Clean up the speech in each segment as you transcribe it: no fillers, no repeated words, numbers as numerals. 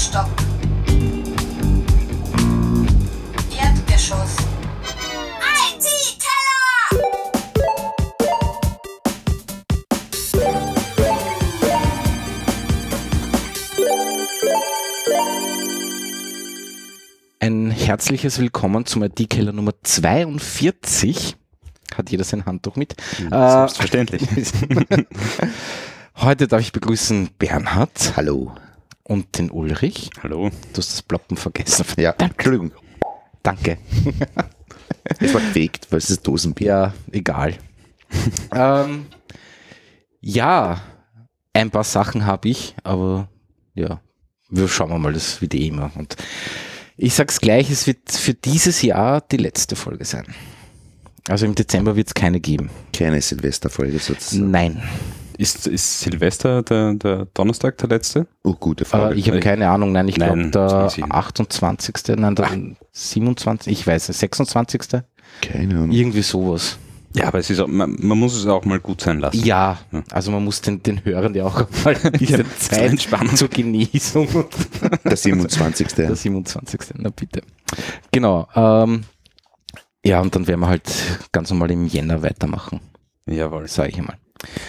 Stock. Erdgeschoss. IT-Keller! Ein herzliches Willkommen zum IT-Keller Nummer 42. Hat jeder sein Handtuch mit? Selbstverständlich. Heute darf ich begrüßen Bernhard. Hallo. Und den Ulrich. Hallo. Du hast das Ploppen vergessen. Ja, Entschuldigung. Danke. Es war gefaked, weil es ist Dosenbier. Ja, egal. Ja, ein paar Sachen habe ich, aber ja, wir schauen mal, das wird eh immer. Und ich sag's gleich, es wird für dieses Jahr die letzte Folge sein. Also im Dezember wird es keine geben. Keine Silvesterfolge sozusagen. Nein. Ist Silvester der Donnerstag der letzte? Oh, gute Frage. Ich habe keine Ahnung, nein, ich glaube Nein, der das weiß ich nicht. 28., nein, der 27., ich weiß nicht, 26., Keine Ahnung. irgendwie sowas. Ja, aber es ist auch, man muss es auch mal gut sein lassen. Ja, also man muss den Hörern ja auch mal ein bisschen Zeit Entspannung. zur Genesung. Der 27. Der 27., na bitte. Genau, ja, und dann werden wir halt ganz normal im Jänner weitermachen, Jawohl. sage ich einmal.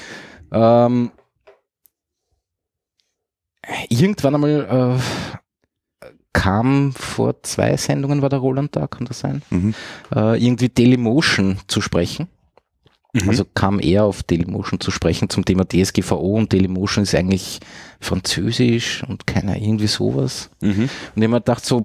Irgendwann einmal kam vor 2 Sendungen, war der Roland da, kann das sein? Mhm. Irgendwie Dailymotion zu sprechen. Mhm. Also kam er auf Dailymotion zu sprechen zum Thema DSGVO, und Dailymotion ist eigentlich französisch und keiner irgendwie sowas. Mhm. Und ich mir gedacht so,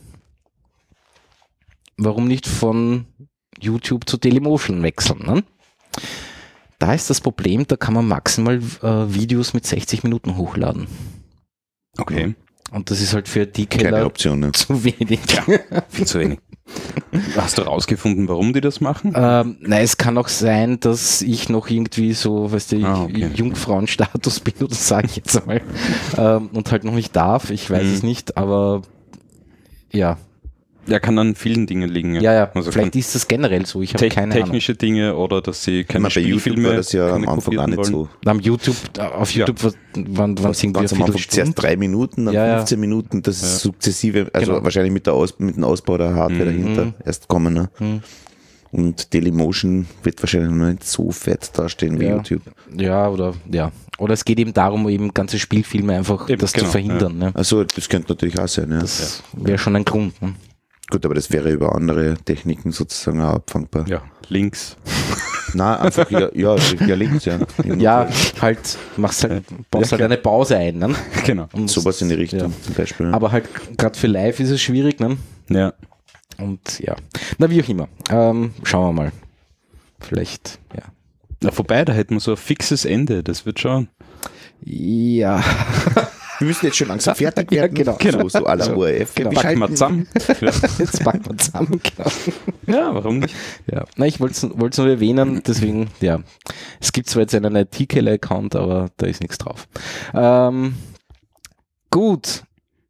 warum nicht von YouTube zu Dailymotion wechseln, ne? Da ist das Problem, da kann man maximal Videos mit 60 Minuten hochladen. Okay. Und das ist halt für die Keine Keller Option. Ne? zu wenig. Viel zu wenig. Hast du rausgefunden, warum die das machen? Nein, es kann auch sein, dass ich noch irgendwie so, weißt du, okay. Jungfrauenstatus bin, oder sage ich jetzt einmal, und halt noch nicht darf, ich weiß es nicht, aber ja. Ja, kann an vielen Dingen liegen. Ja, Also vielleicht ist das generell so, ich habe keine technische Dinge oder dass sie keine Bei YouTube Spielfilme war das ja am keine Anfang auch kopierten nicht wollen. so. Ahnung. Auf YouTube waren es irgendwie Ganz am Anfang zuerst 3 Minuten, dann Ja, 15 Minuten, das ist sukzessive, also Genau. wahrscheinlich mit dem Ausbau der Hardware dahinter erst kommen. Ne? Und Dailymotion wird wahrscheinlich noch nicht so fett dastehen wie YouTube. Ja, oder es geht eben darum, eben ganze Spielfilme einfach Eben, das genau, zu verhindern. Ne? Also das könnte natürlich auch sein. Ja. Das wäre schon ein Grund. Ne? Gut, aber das wäre über andere Techniken sozusagen auch abfangbar. Ja, Links. Nein, einfach ja links, ja. Ja, halt, baust halt eine Pause ein. Ne? Genau. Und Sowas in die Richtung zum Beispiel. Ja. aber halt gerade für live ist es schwierig. Ne? Ja. Und ja, na wie auch immer. Schauen wir mal. Vielleicht, ja. Na, vorbei, da hätten wir so ein fixes Ende, das wird schon. Ja, Wir müssen jetzt schon langsam fertig werden. genau. So à la So, ORF. genau. Wir Packen wir schalten- zusammen. jetzt packen wir zusammen. Genau. Ja, warum nicht? Ja, na, ich wollte es nur erwähnen, deswegen, ja. Es gibt zwar jetzt einen IT-Keller-Account, aber da ist nichts drauf. Gut.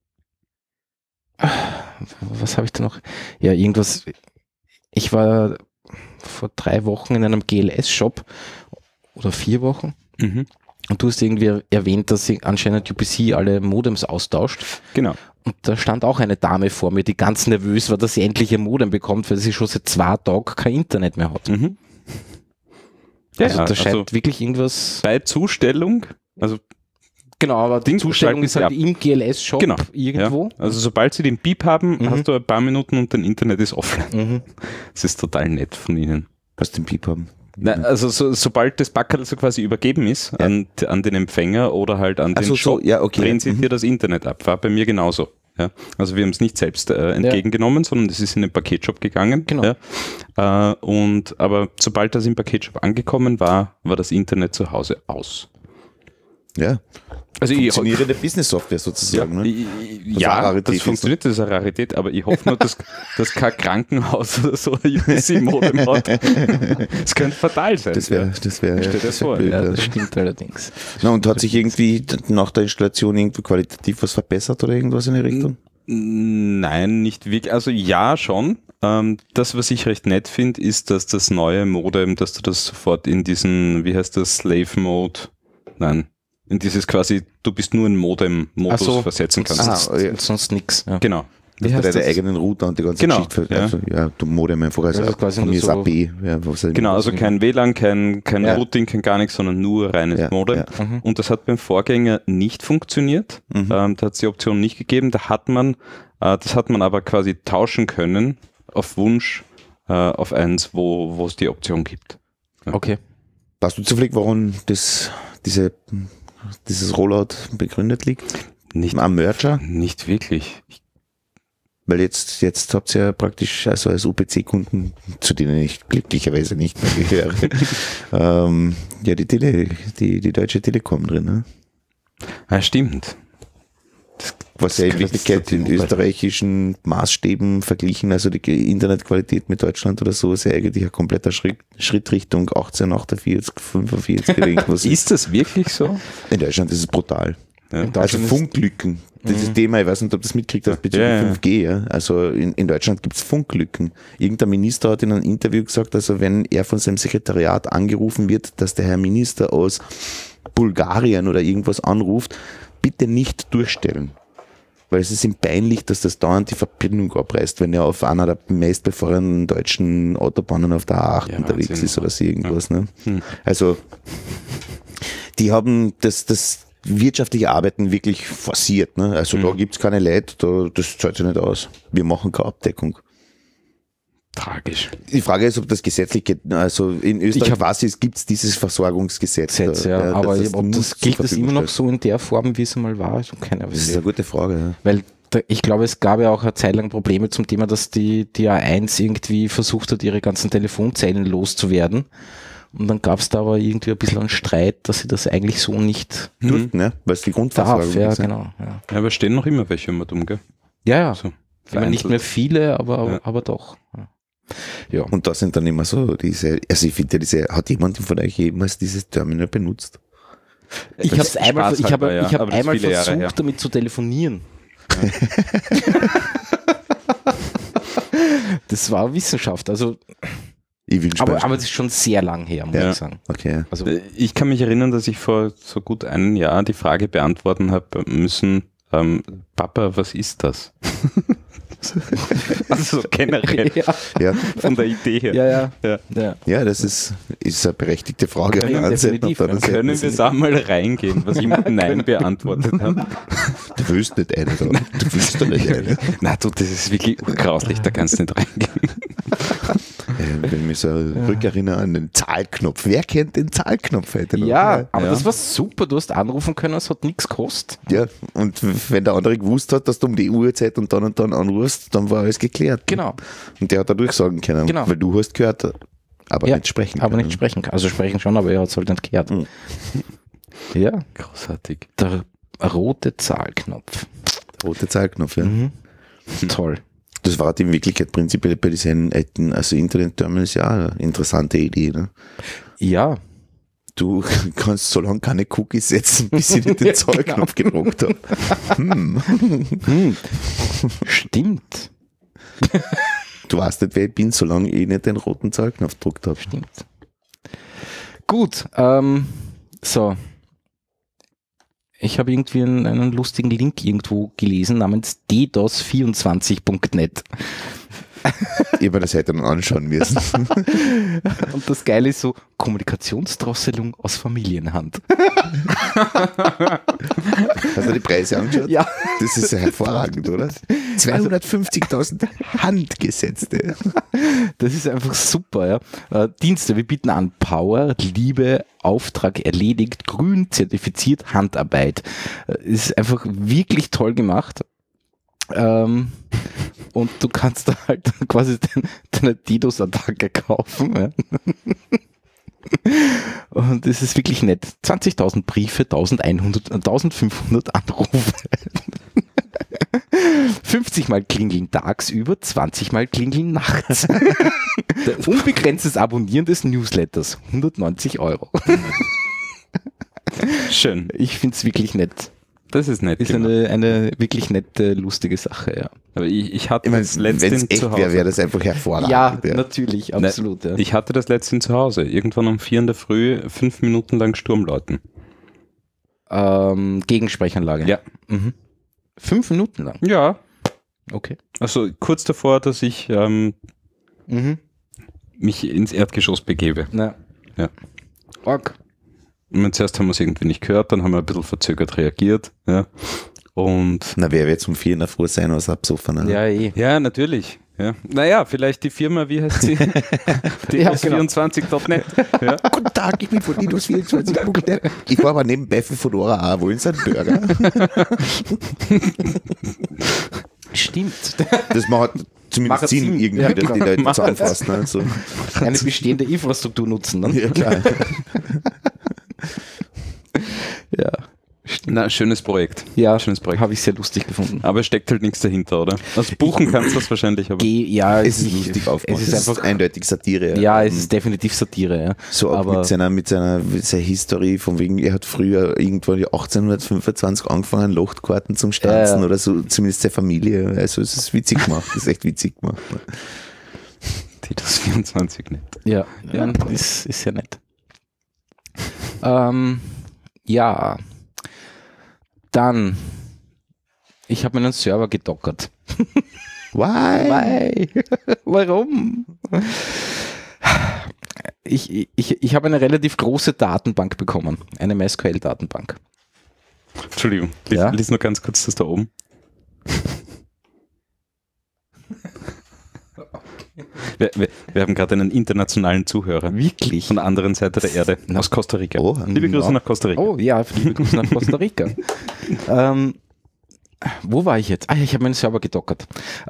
Was habe ich da noch? Ja, irgendwas. Ich war vor 3 Wochen in einem GLS-Shop oder 4 Wochen. Mhm. Und du hast irgendwie erwähnt, dass sie anscheinend UPC alle Modems austauscht. Genau. Und da stand auch eine Dame vor mir, die ganz nervös war, dass sie endlich ihr Modem bekommt, weil sie schon seit 2 Tagen kein Internet mehr hat. Mhm. Also da scheint also wirklich irgendwas... bei Zustellung, also Genau, aber die Ding Zustellung ist halt schalten im GLS-Shop Genau. irgendwo. Ja, also sobald sie den Beep haben, hast du ein paar Minuten und dein Internet ist offline. Mhm. Das ist total nett von ihnen. Was den Piep haben. Nein, also sobald das Packerl so quasi übergeben ist an den Empfänger oder halt an den so, Shop, ja, okay. drehen sie dir das Internet ab. War bei mir genauso. Ja. Also wir haben es nicht selbst entgegengenommen, sondern es ist in den Paketshop gegangen. Genau. Ja. Aber sobald das im Paketshop angekommen war, war das Internet zu Hause aus. Ja. Also Funktionierende Business-Software sozusagen. Ne? Ja, eine Rarität das ist. funktioniert, das ist eine Rarität, aber ich hoffe nur, dass kein Krankenhaus oder so ein UPC-Modem hat. Das könnte fatal sein. Das wäre Stell dir das vor, blöd, Ja, ja. das stimmt allerdings. Na, und hat sich irgendwie nach der Installation irgendwie qualitativ was verbessert oder irgendwas in die Richtung? Nein, nicht wirklich. Also ja, schon. Das, was ich recht nett finde, ist, dass das neue Modem, dass du das sofort in diesen, wie heißt das, Slave Mode, nein, In dieses quasi, du bist nur in Modem-Modus versetzen kannst. Sonst nichts. Ja. Genau. Wie heißt deine eigenen Router und die ganze Geschichte. Also, du Modem einfach als quasi von mir so AP. Ja, genau, also kein WLAN, kein Routing, kein gar nichts, sondern nur reines Modem. Ja. Und das hat beim Vorgänger nicht funktioniert. Da hat es die Option nicht gegeben. Das hat man aber quasi tauschen können auf Wunsch auf eins, wo es die Option gibt. Ja. Okay. Weißt du zufällig, warum dieses Rollout begründet liegt? Nicht Am Merger? Nicht wirklich. Weil jetzt habt ihr ja praktisch also als UPC-Kunden, zu denen ich glücklicherweise nicht mehr gehöre, ja die Deutsche Telekom drin. Ne? Ja, stimmt. Was ja in Wirklichkeit in österreichischen Maßstäben verglichen, also die Internetqualität mit Deutschland oder so, ist ja eigentlich ein kompletter Schritt Richtung 1848, 45 irgendwas. Ist das wirklich so? In Deutschland ist es brutal. Ja. Also Funklücken. Dieses Thema, ich weiß nicht, ob das mitkriegt hast bezüglich 5G. Ja. Also in Deutschland gibt es Funklücken. Irgendein Minister hat in einem Interview gesagt, also wenn er von seinem Sekretariat angerufen wird, dass der Herr Minister aus Bulgarien oder irgendwas anruft, bitte nicht durchstellen. Weil es ist ihm peinlich, dass das dauernd die Verbindung abreißt, wenn er auf einer der meistbefahrenen deutschen Autobahnen auf der A8 unterwegs ist oder so irgendwas. Ne? Also die haben das wirtschaftliche Arbeiten wirklich forciert. Ne? Also da gibt es keine Leute, das zahlt sich nicht aus. Wir machen keine Abdeckung. Tragisch. Die Frage ist, ob das gesetzlich geht. Also in Österreich gibt es dieses Versorgungsgesetz. Aber ob das gilt das immer noch so in der Form, wie es einmal war, also keine Ahnung. Das ist eine gute Frage. Ja. Weil ich glaube, es gab ja auch eine Zeit lang Probleme zum Thema, dass die A1 irgendwie versucht hat, ihre ganzen Telefonzellen loszuwerden. Und dann gab es da aber irgendwie ein bisschen einen Streit, dass sie das eigentlich so nicht durften, ne? Weil es die Grundversorgung darf. Ja, ist. genau. Ja, aber stehen noch immer welche immer dumm, gell? Ja. So, immer nicht mehr viele, aber doch. Ja. Und da sind dann immer so diese, also ich finde ja hat jemand von euch jemals dieses Terminal benutzt? Ich habe einmal versucht, damit zu telefonieren. Das war Wissenschaft, also aber es ist schon sehr lang her, muss ich sagen. Okay. Also ich kann mich erinnern, dass ich vor so gut einem Jahr die Frage beantworten habe müssen, Papa, was ist das? Also generell von der Idee her. Ja, das ist eine berechtigte Frage. Definitiv. Können wir da mal reingehen, was ich mit Nein beantwortet habe? Du willst nicht eine, du willst doch nicht eine. Na du, das ist wirklich grauslich, da kannst du nicht reingehen. Wenn ich mich so rückerinnere an den Zahlknopf. Wer kennt den Zahlknopf heute noch? Ja, aber das war super. Du hast anrufen können, es hat nichts gekostet. Ja, und wenn der andere gewusst hat, dass du um die Uhrzeit und dann anrufst, dann war alles geklärt. Genau. Und der hat dadurch sagen können, weil du hast gehört, aber nicht sprechen können. Aber nicht sprechen kann. Also sprechen schon, aber er hat es halt nicht gehört. Ja. Großartig. Der rote Zahlknopf. Rote Zahlknopf, ja. Toll. Das war in Wirklichkeit prinzipiell bei diesen also Internet-Terminals ja eine interessante Idee. Ne? Ja. Du kannst so lange keine Cookies setzen, bis ich nicht den Zahlknopf gedruckt habe. Stimmt. Du weißt nicht, wer ich bin, solange ich nicht den roten Zahlknopf gedruckt habe. Stimmt. Gut, so. Ich habe irgendwie einen lustigen Link irgendwo gelesen namens ddos24.net. Ich habe mir das heute noch anschauen müssen. Und das Geile ist so, Kommunikationsdrosselung aus Familienhand. Hast du die Preise angeschaut? Ja. Das ist ja hervorragend, oder? 250.000 Handgesetzte. Das ist einfach super, ja. Dienste, wir bieten an Power, Liebe, Auftrag erledigt, grün zertifiziert, Handarbeit. Ist einfach wirklich toll gemacht. Und du kannst da halt quasi deine DDoS-Attacke kaufen. Ja. Und es ist wirklich nett. 20.000 Briefe, 1500 Anrufe. 50 Mal klingeln tagsüber, 20 Mal klingeln nachts. Unbegrenztes Abonnieren des Newsletters, 190 €. Schön. Ich finde es wirklich nett. Das ist nett. Ist eine wirklich nette, lustige Sache, ja. Aber ich hatte das letztens zu Hause. Wäre das einfach hervorragend. Ja, natürlich, absolut. Ja. Ich hatte das letztens zu Hause. Irgendwann um 4 in der Früh, 5 Minuten lang Sturm läuten. Gegensprechanlage. Ja. 5 Minuten lang. Ja. Okay. Also kurz davor, dass ich mich ins Erdgeschoss begebe. Na. Ja. Org. Und zuerst haben wir es irgendwie nicht gehört, dann haben wir ein bisschen verzögert reagiert. Ja. Und Na, wer wird zum 4 in der Früh sein als Absoffener? Ja, eh. ja, natürlich. Ja. Naja, vielleicht die Firma, wie heißt sie? Dinos24.net. Ja. Guten Tag, ich bin von Dinos24.net. Ich war aber nebenbei für Fedora auch. Wollen Sie einen Burger? Stimmt. Das macht zumindest Macht Sinn, Sinn. irgendwie, Ja, dass genau. die Leute Macht zusammenfassen. Ne? So. Eine bestehende Infrastruktur nutzen. Ne? Ja, klar. Ja. Na, schönes Projekt. Ja, Schönes Projekt. habe ich sehr lustig gefunden. Aber es steckt halt nichts dahinter, oder? Also buchen kannst du das wahrscheinlich, aber Ja, Es ist lustig aufgemacht. Es ist Es einfach, eindeutig Satire. ja, es ist definitiv Satire. Ja. So auch aber mit seiner Historie, von wegen, er hat früher irgendwann 1825 angefangen, Lochtkarten zum Stanzen Ja. oder so, zumindest seine Familie. Also es ist witzig gemacht, es ist echt witzig gemacht. Dinos24 nicht. ja, ist sehr nett. Ja. Dann, ich habe meinen Server gedockert. Why? Warum? Ich habe eine relativ große Datenbank bekommen, eine MySQL-Datenbank. Entschuldigung, Ja? lies nur ganz kurz das da oben. Wir haben gerade einen internationalen Zuhörer. Wirklich? Von der anderen Seite der Erde, aus Costa Rica. Oh, Liebe Grüße nach Costa Rica. Oh ja, liebe Grüße nach Costa Rica. Wo war ich jetzt? Ich habe meinen Server gedockert.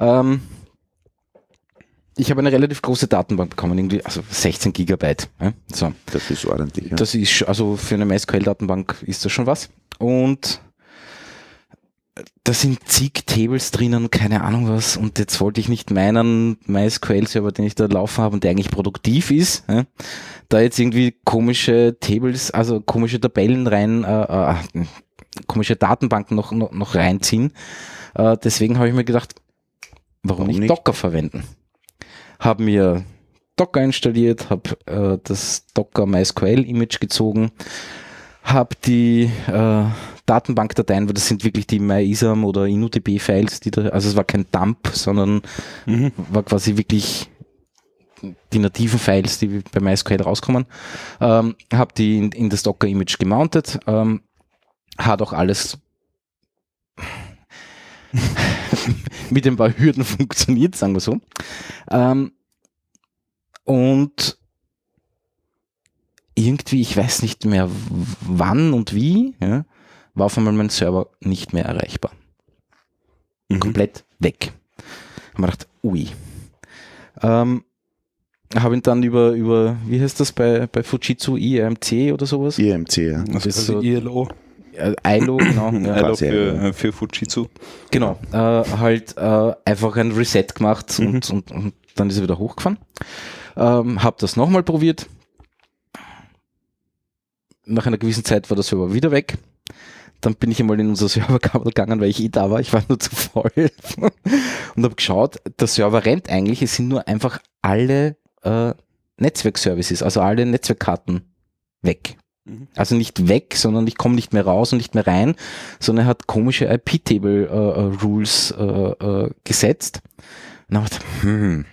Ich habe eine relativ große Datenbank bekommen, irgendwie, also 16 Gigabyte. Ja? So. Das ist ordentlich. Ja. Das ist, also für eine MySQL-Datenbank ist das schon was. Und da sind zig Tables drinnen, keine Ahnung was. Und jetzt wollte ich nicht meinen MySQL-Server, den ich da laufen habe und der eigentlich produktiv ist, ja, da jetzt irgendwie komische Tables, also komische Tabellen komische Datenbanken noch reinziehen. Deswegen habe ich mir gedacht, warum nicht Docker verwenden? Habe mir Docker installiert, habe das Docker MySQL-Image gezogen, habe die Datenbankdateien, weil das sind wirklich die MyISAM oder InnoDB-Files, also es war kein Dump, sondern war quasi wirklich die nativen Files, die bei MySQL rauskommen, habe die in das Docker-Image gemountet, hat auch alles mit ein paar Hürden funktioniert, sagen wir so. Und irgendwie, ich weiß nicht mehr wann und wie, ja, war auf einmal mein Server nicht mehr erreichbar. Komplett weg. Hab mir gedacht, ui. Habe ihn dann über, wie heißt das bei Fujitsu, IMC oder sowas? IMC, ja. Das ist so- ILO. ILO, genau. Ja. ILO quasi, für Fujitsu. Genau, einfach ein Reset gemacht und dann ist er wieder hochgefahren. Hab das nochmal probiert. Nach einer gewissen Zeit war der Server wieder weg. Dann bin ich einmal in unser Serverkabel gegangen, weil ich da war. Ich war nur zu voll. Und habe geschaut, der Server rennt eigentlich. Es sind nur einfach alle Netzwerkservices, also alle Netzwerkkarten weg. Also nicht weg, sondern ich komme nicht mehr raus und nicht mehr rein, sondern er hat komische IP-Table-Rules gesetzt. Und dann habe ich gedacht,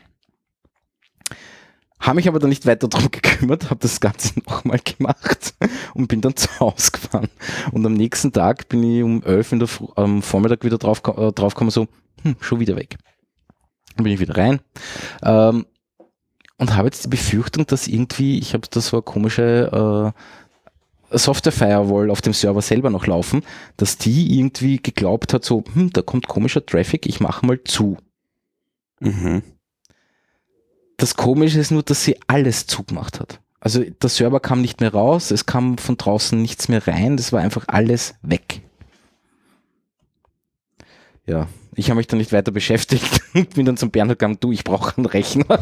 habe mich aber dann nicht weiter darum gekümmert, habe das Ganze nochmal gemacht und bin dann zu Hause gefahren. Und am nächsten Tag bin ich um 11 in der am Vormittag wieder draufgekommen, so, schon wieder weg. Dann bin ich wieder rein und habe jetzt die Befürchtung, dass irgendwie, ich habe da so eine komische Software-Firewall auf dem Server selber noch laufen, dass die irgendwie geglaubt hat, so, da kommt komischer Traffic, ich mache mal zu. Das Komische ist nur, dass sie alles zugemacht hat. Also der Server kam nicht mehr raus, es kam von draußen nichts mehr rein, das war einfach alles weg. Ja, ich habe mich dann nicht weiter beschäftigt und bin dann zum Bernhard gegangen, du, ich brauche einen Rechner.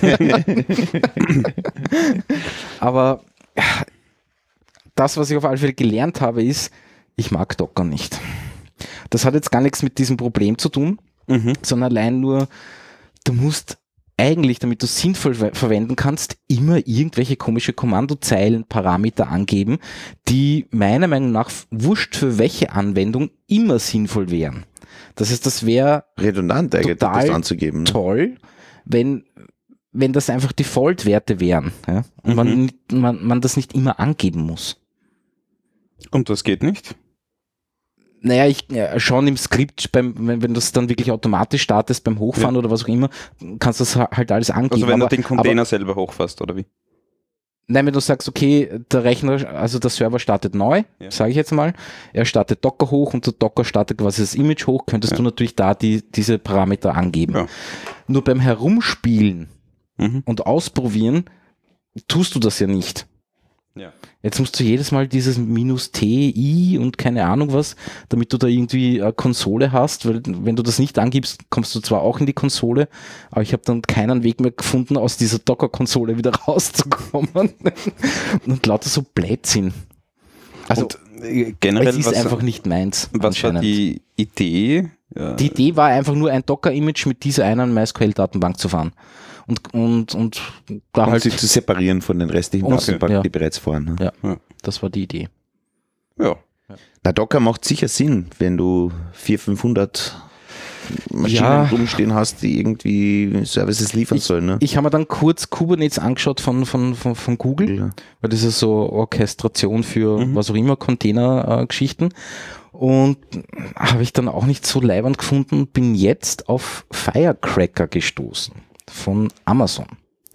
Aber das, was ich auf alle Fälle gelernt habe, ist, ich mag Docker nicht. Das hat jetzt gar nichts mit diesem Problem zu tun, sondern allein nur, du musst eigentlich, damit du es sinnvoll verwenden kannst, immer irgendwelche komische Kommandozeilen, Parameter angeben, die meiner Meinung nach wurscht für welche Anwendung immer sinnvoll wären. Das heißt, das wäre redundant eigentlich, das anzugeben. Ne? Toll, wenn das einfach Default-Werte wären, ja? Und man das nicht immer angeben muss. Und das geht nicht? Naja, schon im Skript, wenn du es dann wirklich automatisch startest beim Hochfahren oder was auch immer, kannst du das halt alles angeben. Also wenn du den Container selber hochfährst, oder wie? Nein, wenn du sagst, okay, der Rechner, also der Server startet neu, sage ich jetzt mal, er startet Docker hoch und der Docker startet quasi das Image hoch, könntest du natürlich da diese Parameter angeben. Ja. Nur beim Herumspielen und Ausprobieren tust du das ja nicht. Ja. Jetzt musst du jedes Mal dieses -TI und keine Ahnung was, damit du da irgendwie eine Konsole hast, weil wenn du das nicht angibst, kommst du zwar auch in die Konsole, aber ich habe dann keinen Weg mehr gefunden, aus dieser Docker-Konsole wieder rauszukommen. Und lauter so Blödsinn. Also generell es ist einfach nicht meins. Was war die Idee? Ja. Die Idee war einfach nur ein Docker-Image mit dieser einen MySQL-Datenbank zu fahren. Und da halt sich zu separieren von den restlichen Datenbanken, die bereits fahren. Ne? Ja, das war die Idee. Ja. Na, Docker macht sicher Sinn, wenn du 400-500 Maschinen rumstehen hast, die irgendwie Services liefern sollen. Ne? Ich habe mir dann kurz Kubernetes angeschaut von Google, weil das ist so Orchestration für was auch immer, Container-Geschichten. Und habe ich dann auch nicht so leiwand gefunden, bin jetzt auf Firecracker gestoßen von Amazon.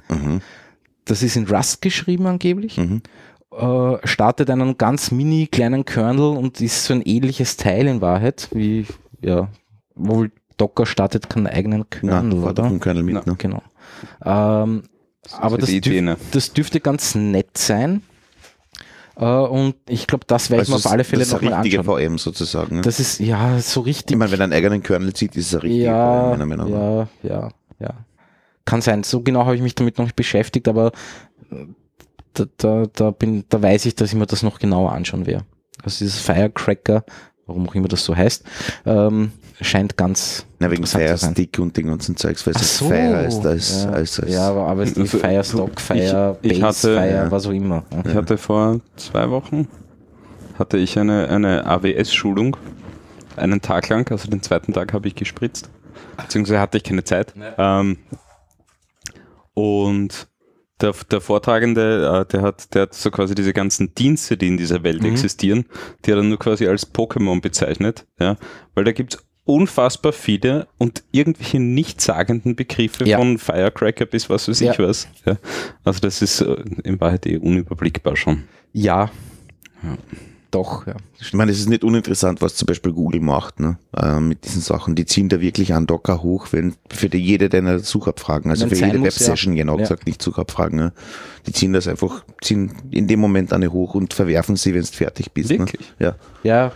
Das ist in Rust geschrieben angeblich. Startet einen ganz mini kleinen Kernel und ist so ein ähnliches Teil in Wahrheit, wie, wohl Docker startet keinen eigenen Kernel, oder? Einen Kernel mit, ne? Genau. Aber das dürfte ganz nett sein. Und ich glaube, das werde ich mir auf alle Fälle nochmal anschauen. Das ist eine richtige VM sozusagen. Ne? Das ist, so richtig. Ich meine, wenn er einen eigenen Kernel zieht, ist es eine richtige VM, meiner Meinung nach. Ja. Kann sein. So genau habe ich mich damit noch nicht beschäftigt, aber da weiß ich, dass ich mir das noch genauer anschauen werde. Also dieses Firecracker, warum auch immer das so heißt, scheint ganz wegen Firestick und den ganzen Zeugs, weil es Fire ist als aber es ist Firestock, Firebase, Fire, was auch immer. Ich hatte vor 2 Wochen eine AWS-Schulung, einen Tag lang, also den 2. Tag habe ich gespritzt, beziehungsweise hatte ich keine Zeit. Und der Vortragende, der hat so quasi diese ganzen Dienste, die in dieser Welt existieren, die hat er nur quasi als Pokémon bezeichnet, weil da gibt es unfassbar viele und irgendwelche nichtssagenden Begriffe von Firecracker bis was weiß ich was. Ja. Also das ist in Wahrheit unüberblickbar schon. Ja. Doch, ja. Ich meine, es ist nicht uninteressant, was zum Beispiel Google macht, ne? Mit diesen Sachen. Die ziehen da wirklich einen Docker hoch, für jede deiner Suchabfragen, also für jede Web-Session, gesagt, nicht Suchabfragen. Ne? Die ziehen in dem Moment eine hoch und verwerfen sie, wenn du fertig bist. Wirklich? Ne? Ja,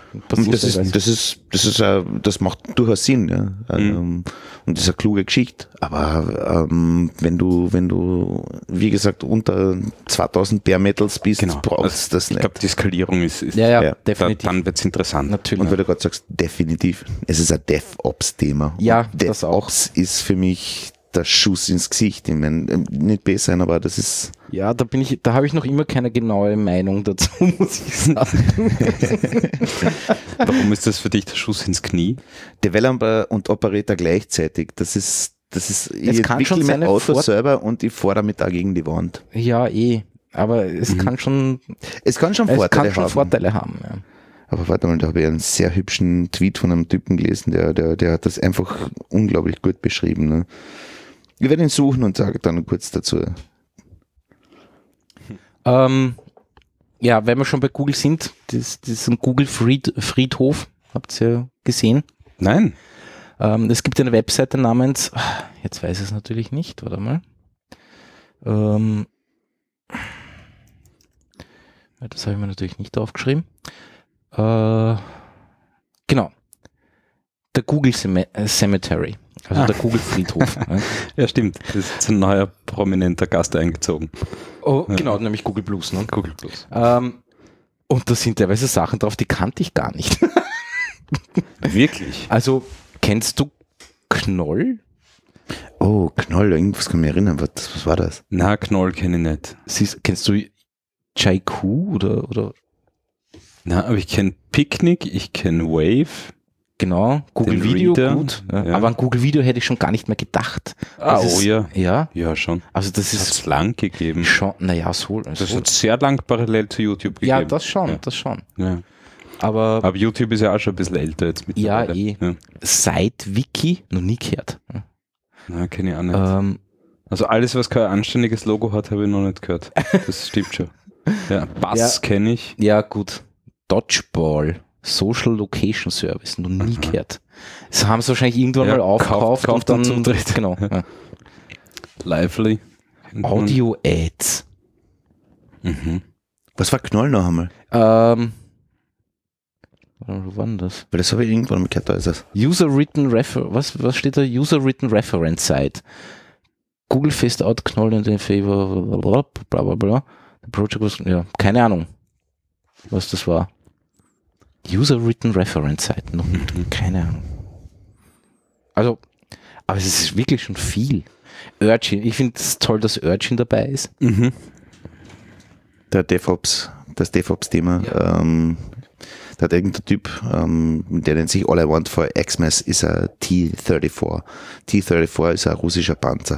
das macht durchaus Sinn. Ja? Und das ist eine kluge Geschichte. Aber wenn du, wie gesagt, unter 2000 Bare Metals bist, brauchst du das nicht. Ich glaube, die Skalierung ist definitiv. Dann wird es interessant. Natürlich. Und weil du gerade sagst, definitiv, es ist ein DevOps-Thema. Ja, DevOps ist für mich der Schuss ins Gesicht. Ich meine, nicht besser sein, aber das ist... Ja, da habe ich noch immer keine genaue Meinung dazu, muss ich sagen. Warum ist das für dich der Schuss ins Knie? Developer und Operator gleichzeitig, das ist ich entwickle mein Auto selber und ich fahre damit da gegen die Wand. Ja, aber es kann schon Vorteile haben. Ja. Aber warte mal, da habe ich einen sehr hübschen Tweet von einem Typen gelesen, der hat das einfach unglaublich gut beschrieben. Ne? Ich werde ihn suchen und sage dann kurz dazu. Wenn wir schon bei Google sind, das ist ein Google-Friedhof, habt ihr gesehen? Nein. Es gibt eine Webseite namens, jetzt weiß ich es natürlich nicht, warte mal. Das habe ich mir natürlich nicht aufgeschrieben. Genau. Der Google Cemetery. Also der Google Friedhof. Ja, stimmt. Das ist jetzt ein neuer prominenter Gast eingezogen. Oh, genau, nämlich Google Plus. Ne? Google Plus. Und da sind teilweise Sachen drauf, die kannte ich gar nicht. Wirklich? Also, kennst du Knoll? Oh, Knoll, irgendwas kann ich mich erinnern. Was war das? Na, Knoll kenne ich nicht. Kennst du Jaiku oder? Na, aber ich kenne Picnic, ich kenne Wave. Genau, Google Den Video, Reader, gut. Ja. ja. Aber an Google Video hätte ich schon gar nicht mehr gedacht. Ja. Ja, Ja, schon. also das Das hat ist es lang gegeben. schon, naja, so. Das hat sehr lang parallel zu YouTube gegeben. Ja, das schon, Ja. das schon. Ja. Aber Aber YouTube ist ja auch schon ein bisschen älter jetzt ja, mittlerweile. Ja. Site-Wiki noch nie gehört. Na, kenne ich auch nicht. Also alles, was kein anständiges Logo hat, habe ich noch nicht gehört. Das stimmt schon. Ja, Bass kenne ich. Ja, gut. Dodgeball, Social Location Service, noch nie gehört. Das haben sie wahrscheinlich irgendwann Ja, mal aufgekauft kauft dann Zutritt. Genau. Ja. Lively. Audio-Ads. Was war Knoll noch einmal? Wo war denn das? Weil das habe ich irgendwann mal gehört, da ist es. Was steht da? User-Written Reference Site. Google phased out Knoll in favor, bla bla bla. The project was, ja, keine Ahnung, was das war. User-Written Reference Site, noch keine Ahnung. Also, aber es ist wirklich schon viel. Urchin, ich finde es toll, dass Urchin dabei ist. Das DevOps-Thema. Ja. Da hat irgendein Typ, der nennt sich All I Want for Xmas, ist ein T-34. T-34 ist ein russischer Panzer.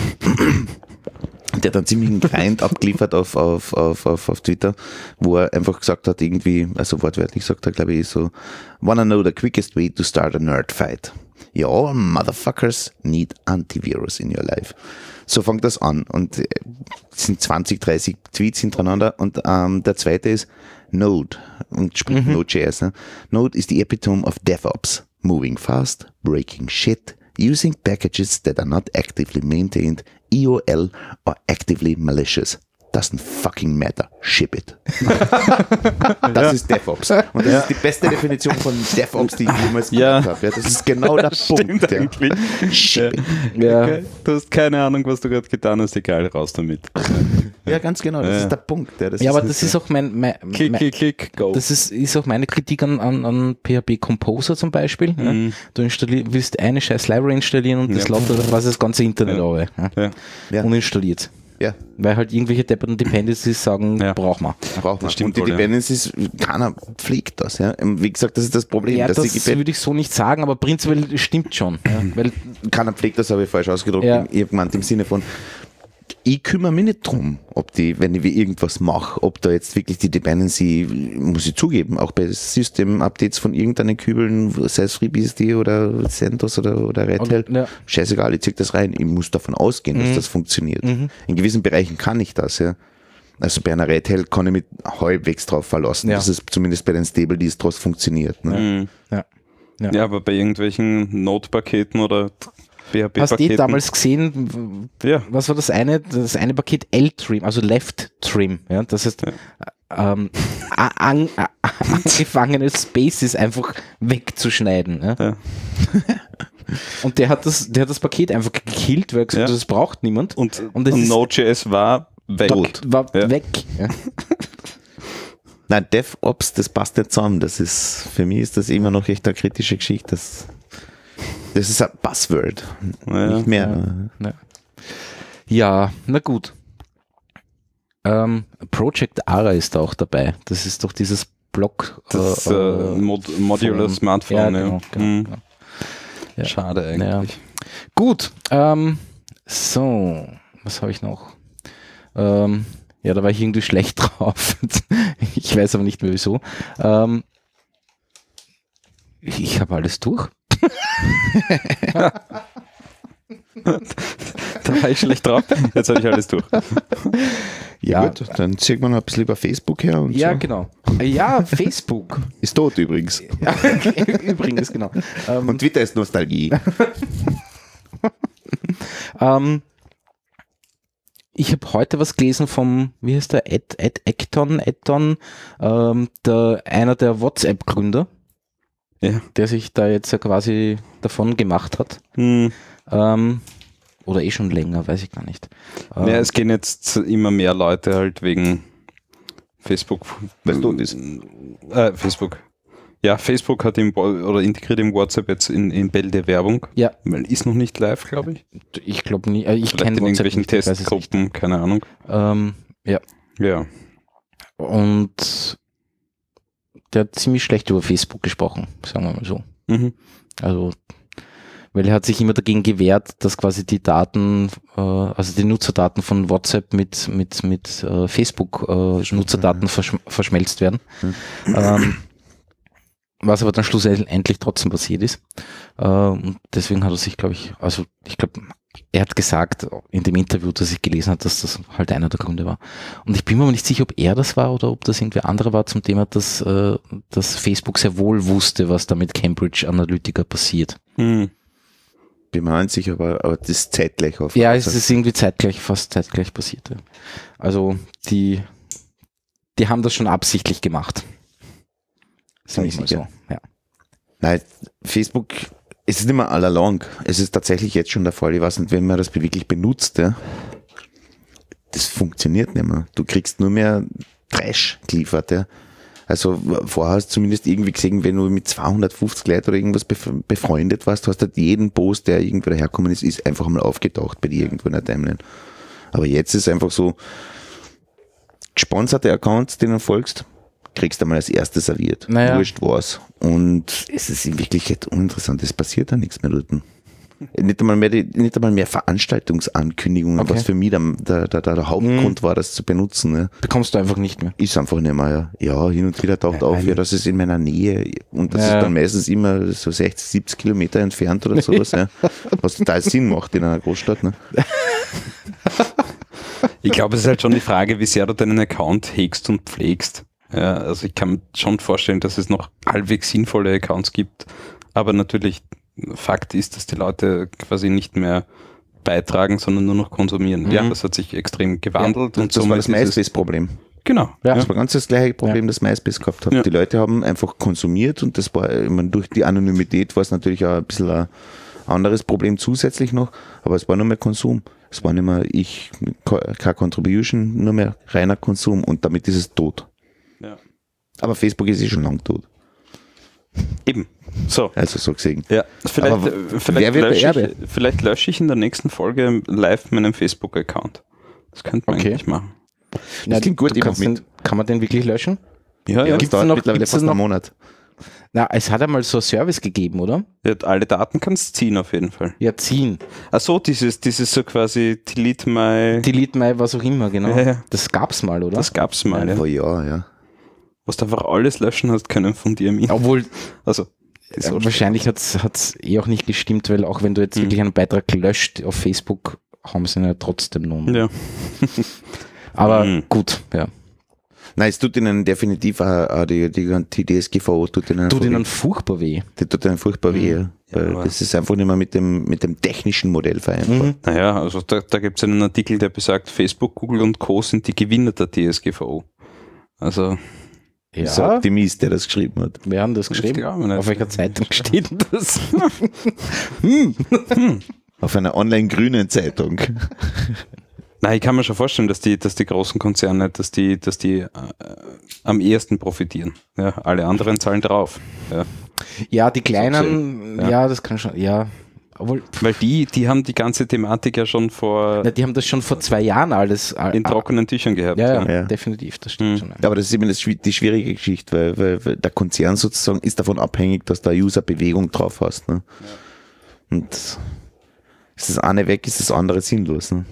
Der hat einen ziemlichen Grind abgeliefert auf Twitter, wo er einfach gesagt hat, irgendwie, also wortwörtlich sagt er, glaube ich, so, wanna know the quickest way to start a nerd fight? You all motherfuckers need antivirus in your life. So fängt das an und es sind 20, 30 Tweets hintereinander und der zweite ist Node und spricht Node.js. Ne? Node is the epitome of DevOps. Moving fast, breaking shit, using packages that are not actively maintained, EOL or actively malicious. Doesn't fucking matter. Ship it. Das ist DevOps. Und das ist die beste Definition von DevOps, die ich jemals gehört habe. Ja, das ist genau der Punkt. Ja. Ship it. Ja. Okay. Du hast keine Ahnung, was du gerade getan hast, egal, raus damit. Ja, ganz genau. Das ist der Punkt. Ja, Das ist auch Klick, go. Das ist auch meine Kritik an PHP Composer zum Beispiel. Ja. Du willst eine scheiß Library installieren und das lautet dann quasi das ganze Internet auf. Ja. Uninstalliert. Ja. Weil halt irgendwelche depperten Dependencies sagen, braucht man. Braucht man. Stimmt und die wohl, Dependencies, keiner pflegt das. Ja. Wie gesagt, das ist das Problem. Ja, dass das würde ich so nicht sagen, aber prinzipiell stimmt schon. Ja. Weil keiner pflegt das, habe ich falsch ausgedrückt. Ja. Ich habe gemeint im Sinne von, ich kümmere mich nicht drum, wenn ich irgendwas mache, ob da jetzt wirklich die Dependency, muss ich zugeben, auch bei System-Updates von irgendeinen Kübeln, sei es FreeBSD oder CentOS oder Red Hat, scheißegal, ich ziehe das rein, ich muss davon ausgehen, dass das funktioniert. In gewissen Bereichen kann ich das, ja. Also bei einer Red Hat kann ich mich halbwegs drauf verlassen, dass es zumindest bei den Stable Distros funktioniert. Ne? Ja, aber bei irgendwelchen Node-Paketen oder PHP-Paketen. Hast du damals gesehen, was war das eine? Das eine Paket L-Trim, also Left Trim. Ja? Das heißt, angefangene Spaces einfach wegzuschneiden. Ja? Ja. Und der hat das Paket einfach gekillt, weil er gesagt hat, das braucht niemand. Und Node.js war weg. Weg. Ja. Nein, DevOps, das passt nicht zusammen. Für mich ist das immer noch echt eine kritische Geschichte. Das ist ein Buzzword, nicht mehr. Ja, na gut. Project Ara ist da auch dabei. Das ist doch dieses Blog. Das Modular Smartphone. Ja, genau. Ja. Schade eigentlich. Ja. Gut. So, was habe ich noch? Da war ich irgendwie schlecht drauf. Ich weiß aber nicht mehr wieso. Ich habe alles durch. Da war ich schlecht drauf. Jetzt habe ich alles durch. Ja, gut, dann ziehen wir noch ein bisschen über Facebook her. Und ja, so. Genau. Ja, Facebook. Ist tot übrigens. Ja, übrigens, genau. Und Twitter ist Nostalgie. Ich habe heute was gelesen vom, wie heißt der, Acton, einer der WhatsApp-Gründer, der sich da jetzt ja quasi davon gemacht hat. Oder schon länger, weiß ich gar nicht. Ja, es gehen jetzt immer mehr Leute halt wegen Facebook. Weil es tot ist. Facebook. Ja, Facebook hat integriert im WhatsApp jetzt in Bälde Werbung. Ja. Weil ist noch nicht live, glaube ich. Ich glaube nie. Ich kenne in WhatsApp irgendwelchen nicht, ich weiß es Testgruppen, keine Ahnung. nicht. Ja. Ja. Und der hat ziemlich schlecht über Facebook gesprochen, sagen wir mal so. Mhm. Also, weil er hat sich immer dagegen gewehrt, dass quasi die Daten, also die Nutzerdaten von WhatsApp mit Facebook Nutzerdaten verschmelzt werden. Was aber dann schlussendlich trotzdem passiert ist. Und deswegen hat er sich, glaube ich, er hat gesagt in dem Interview, das ich gelesen habe, dass das halt einer der Gründe war. Und ich bin mir aber nicht sicher, ob er das war oder ob das irgendwer anderer war zum Thema, dass Facebook sehr wohl wusste, was da mit Cambridge Analytica passiert. Mhm. Bin mir nicht sicher, aber das ist zeitgleich auf. Ja, es ist irgendwie fast zeitgleich passiert. Ja. Also die haben das schon absichtlich gemacht. Sag ich mal so. Ja. Nein, Facebook, es ist nicht mehr all along. Es ist tatsächlich jetzt schon der Fall. Ich weiß nicht, wenn man das wirklich benutzt, ja, das funktioniert nicht mehr. Du kriegst nur mehr Trash geliefert. Ja. Also vorher hast du zumindest irgendwie gesehen, wenn du mit 250 Leuten oder irgendwas befreundet warst, hast du halt jeden Post, der irgendwo daherkommen ist einfach mal aufgetaucht bei dir irgendwo in der Timeline. Aber jetzt ist einfach so, gesponserte Accounts, denen du folgst, kriegst du mal als erstes serviert. Naja. Wurscht was. Und es ist in Wirklichkeit uninteressant, es passiert da nichts mehr dort. Nicht einmal mehr Veranstaltungsankündigungen, Okay. was für mich der Hauptgrund war, das zu benutzen. Ne? Bekommst du einfach nicht mehr. Ist einfach nicht mehr. Ja, hin und wieder taucht auf, ja, das ist in meiner Nähe und das ist dann meistens immer so 60, 70 Kilometer entfernt oder sowas, ja. Was total Sinn macht in einer Großstadt. Ne? Ich glaube, es ist halt schon die Frage, wie sehr du deinen Account hegst und pflegst. Ja, also ich kann mir schon vorstellen, dass es noch halbwegs sinnvolle Accounts gibt, aber natürlich Fakt ist, dass die Leute quasi nicht mehr beitragen, sondern nur noch konsumieren. Ja, das hat sich extrem gewandelt. Ja, und das war das MySpace-Problem. Genau. Ja. Das war ganz das gleiche Problem, das MySpace gehabt hat. Ja. Die Leute haben einfach konsumiert und das war, ich meine, durch die Anonymität war es natürlich auch ein bisschen ein anderes Problem zusätzlich noch, aber es war nur mehr Konsum. Es war nicht mehr keine Contribution, nur mehr reiner Konsum und damit ist es tot. Ja. Aber Facebook ist schon lang tot. Eben. So. Also so gesehen. Ja, Aber wer wird vielleicht lösche ich in der nächsten Folge live meinen Facebook-Account. Das könnte man Okay. eigentlich machen. Das klingt gut, du ich mach kannst mit. kann man den wirklich löschen? Ja, Ja, ja. das dauert noch- mittlerweile gibt's fast noch- einen Monat. Na, es hat einmal so ein Service gegeben, oder? Alle Daten kannst du ziehen auf jeden Fall. Ja, ziehen. Achso, dieses so quasi Delete my, Delete my, was auch immer, genau. Ja, ja. Das gab's mal, oder? das gab's mal, ja. Oh ja. Was du einfach alles löschen hast können von dir im Internet. Obwohl, Also, das ist wahrscheinlich hat's auch nicht gestimmt, weil auch wenn du jetzt wirklich einen Beitrag löscht auf Facebook, haben sie ihn ja trotzdem noch. ja. Aber gut, ja. Nein, es tut ihnen definitiv auch die DSGVO tut ihnen Tut einfach ihnen furchtbar weh. die tut ihnen furchtbar weh. Ja. Weil aber- das ist einfach nicht mehr mit dem technischen Modell vereinbar. Naja, also da gibt es einen Artikel, der besagt, Facebook, Google und Co. sind die Gewinner der DSGVO. Also, Das ist ein Ja, Optimist, der das geschrieben hat. wir haben das ich geschrieben. glaube nicht. Auf welcher Zeitung steht das? Auf einer online-grünen Zeitung. Nein, ich kann mir schon vorstellen, dass die großen Konzerne, dass die am ehesten profitieren. Ja, alle anderen zahlen drauf. Ja. Ja, die kleinen, Ja. ja, das kann schon, ja. Obwohl, Weil die haben die ganze Thematik ja schon na, die haben das schon vor 2 Jahren alles. in trockenen Tüchern gehabt. Ja, Ja. definitiv, das stimmt schon. Ja. Aber das ist eben die schwierige Geschichte, weil der Konzern sozusagen ist davon abhängig, dass du eine User-Bewegung drauf hast. Ne? Und ist das eine weg, ist das andere sinnlos. Ne?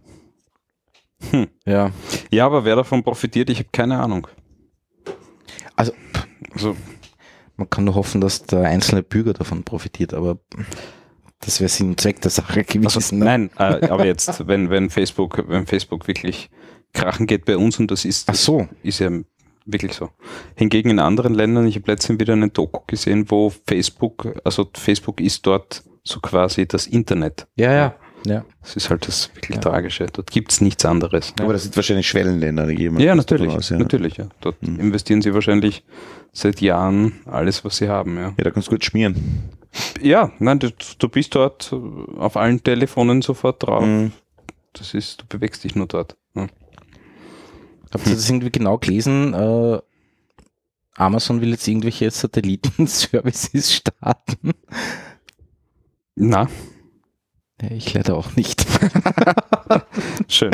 Ja. Ja, aber wer davon profitiert, ich habe keine Ahnung. Also, Also, man kann nur hoffen, dass der einzelne Bürger davon profitiert, aber das wäre Sinn und Zweck der Sache gewesen. Ne? nein, aber jetzt, wenn Facebook wirklich krachen geht bei uns und das ist, Ach so. ist ja wirklich so. Hingegen in anderen Ländern, ich habe letztens wieder eine Doku gesehen, wo Facebook ist dort so quasi das Internet. Ja. Das ist halt das wirklich Tragische. Dort gibt es nichts anderes. Aber das sind wahrscheinlich Schwellenländer. die gehen Ja, davon natürlich. aus, ja. Natürlich, ja. Dort investieren sie wahrscheinlich seit Jahren alles, was sie haben. Ja, Ja, da kannst du gut schmieren. ja, nein, du bist dort auf allen Telefonen sofort drauf. Mhm. Du bewegst dich nur dort. Ja. Habt ihr das irgendwie genau gelesen? Amazon will jetzt irgendwelche Satelliten-Services starten. Na, Ja, ich leider auch nicht. schön.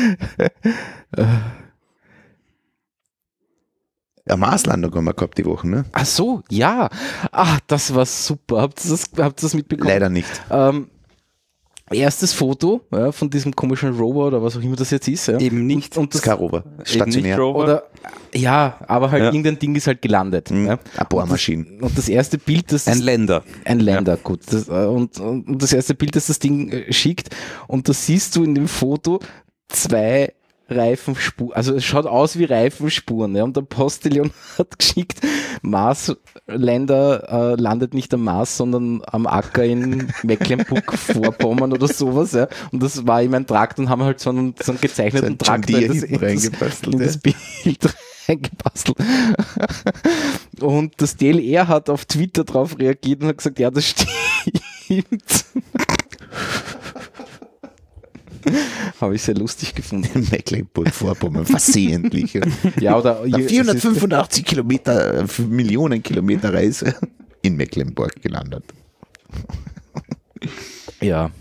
Eine Marslandung haben wir gehabt die Woche, ne? Ach so, ja. Das war super. Habt ihr das mitbekommen? Leider nicht. Erstes Foto von diesem komischen Rover oder was auch immer das jetzt ist. Ja. Eben nicht. Und das, Scar-Rover, stationär. Rover. oder, ja, aber halt Ja. irgendein Ding ist halt gelandet. Ja. Eine Bohrmaschine. Und das erste Bild, das Ein Länder. ein Länder, gut. Und das erste Bild, das Ding schickt, und da siehst du in dem Foto 2 Reifenspuren, also es schaut aus wie Reifenspuren, ja, und der Postillon hat geschickt, Marsländer landet nicht am Mars, sondern am Acker in Mecklenburg-Vorpommern oder sowas, ja, und das war ihm ein Trakt und haben halt so einen gezeichneten So ein John Traktor Deere hinten reingepastelt, in das Bild reingepastelt. Und das DLR hat auf Twitter darauf reagiert und hat gesagt, ja, das stimmt. Habe ich sehr lustig gefunden. Mecklenburg-Vorpommern, versehentlich. Ja, oder Nach 485 Kilometer, Millionen Kilometer Reise in Mecklenburg gelandet. Ja.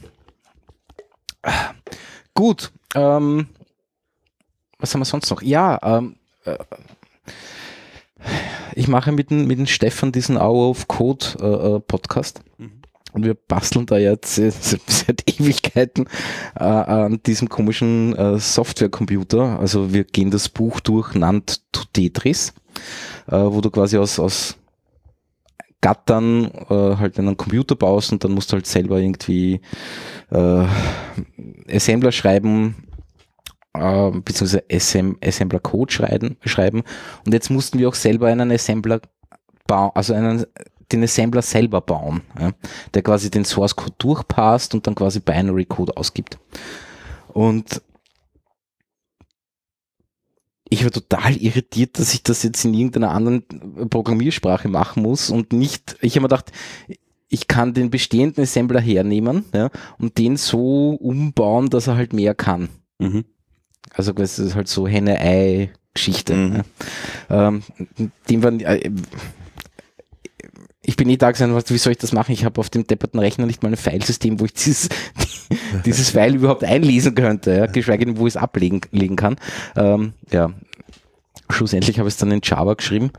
Gut. Was haben wir sonst noch? Ja, ich mache mit dem Stefan diesen Hour of Code Podcast. Und wir basteln da jetzt seit Ewigkeiten an diesem komischen Softwarecomputer. Also wir gehen das Buch durch, Nant to Tetris, wo du quasi aus Gattern halt einen Computer baust und dann musst du halt selber irgendwie Assembler schreiben, beziehungsweise Assembler-Code schreiben. Und jetzt mussten wir auch selber einen Assembler bauen, also den Assembler selber bauen, ja, der quasi den Source Code durchpasst und dann quasi Binary Code ausgibt. Und ich war total irritiert, dass ich das jetzt in irgendeiner anderen Programmiersprache machen muss und nicht, ich habe mir gedacht, ich kann den bestehenden Assembler hernehmen, ja, und den so umbauen, dass er halt mehr kann. Mhm. Also das ist halt so Henne-Ei-Geschichte. Ja. Ich bin da gesagt, wie soll ich das machen? Ich habe auf dem depperten Rechner nicht mal ein Filesystem, wo ich dieses File überhaupt einlesen könnte, ja, geschweige denn, wo ich es ablegen kann. Ja, schlussendlich habe ich es dann in Java geschrieben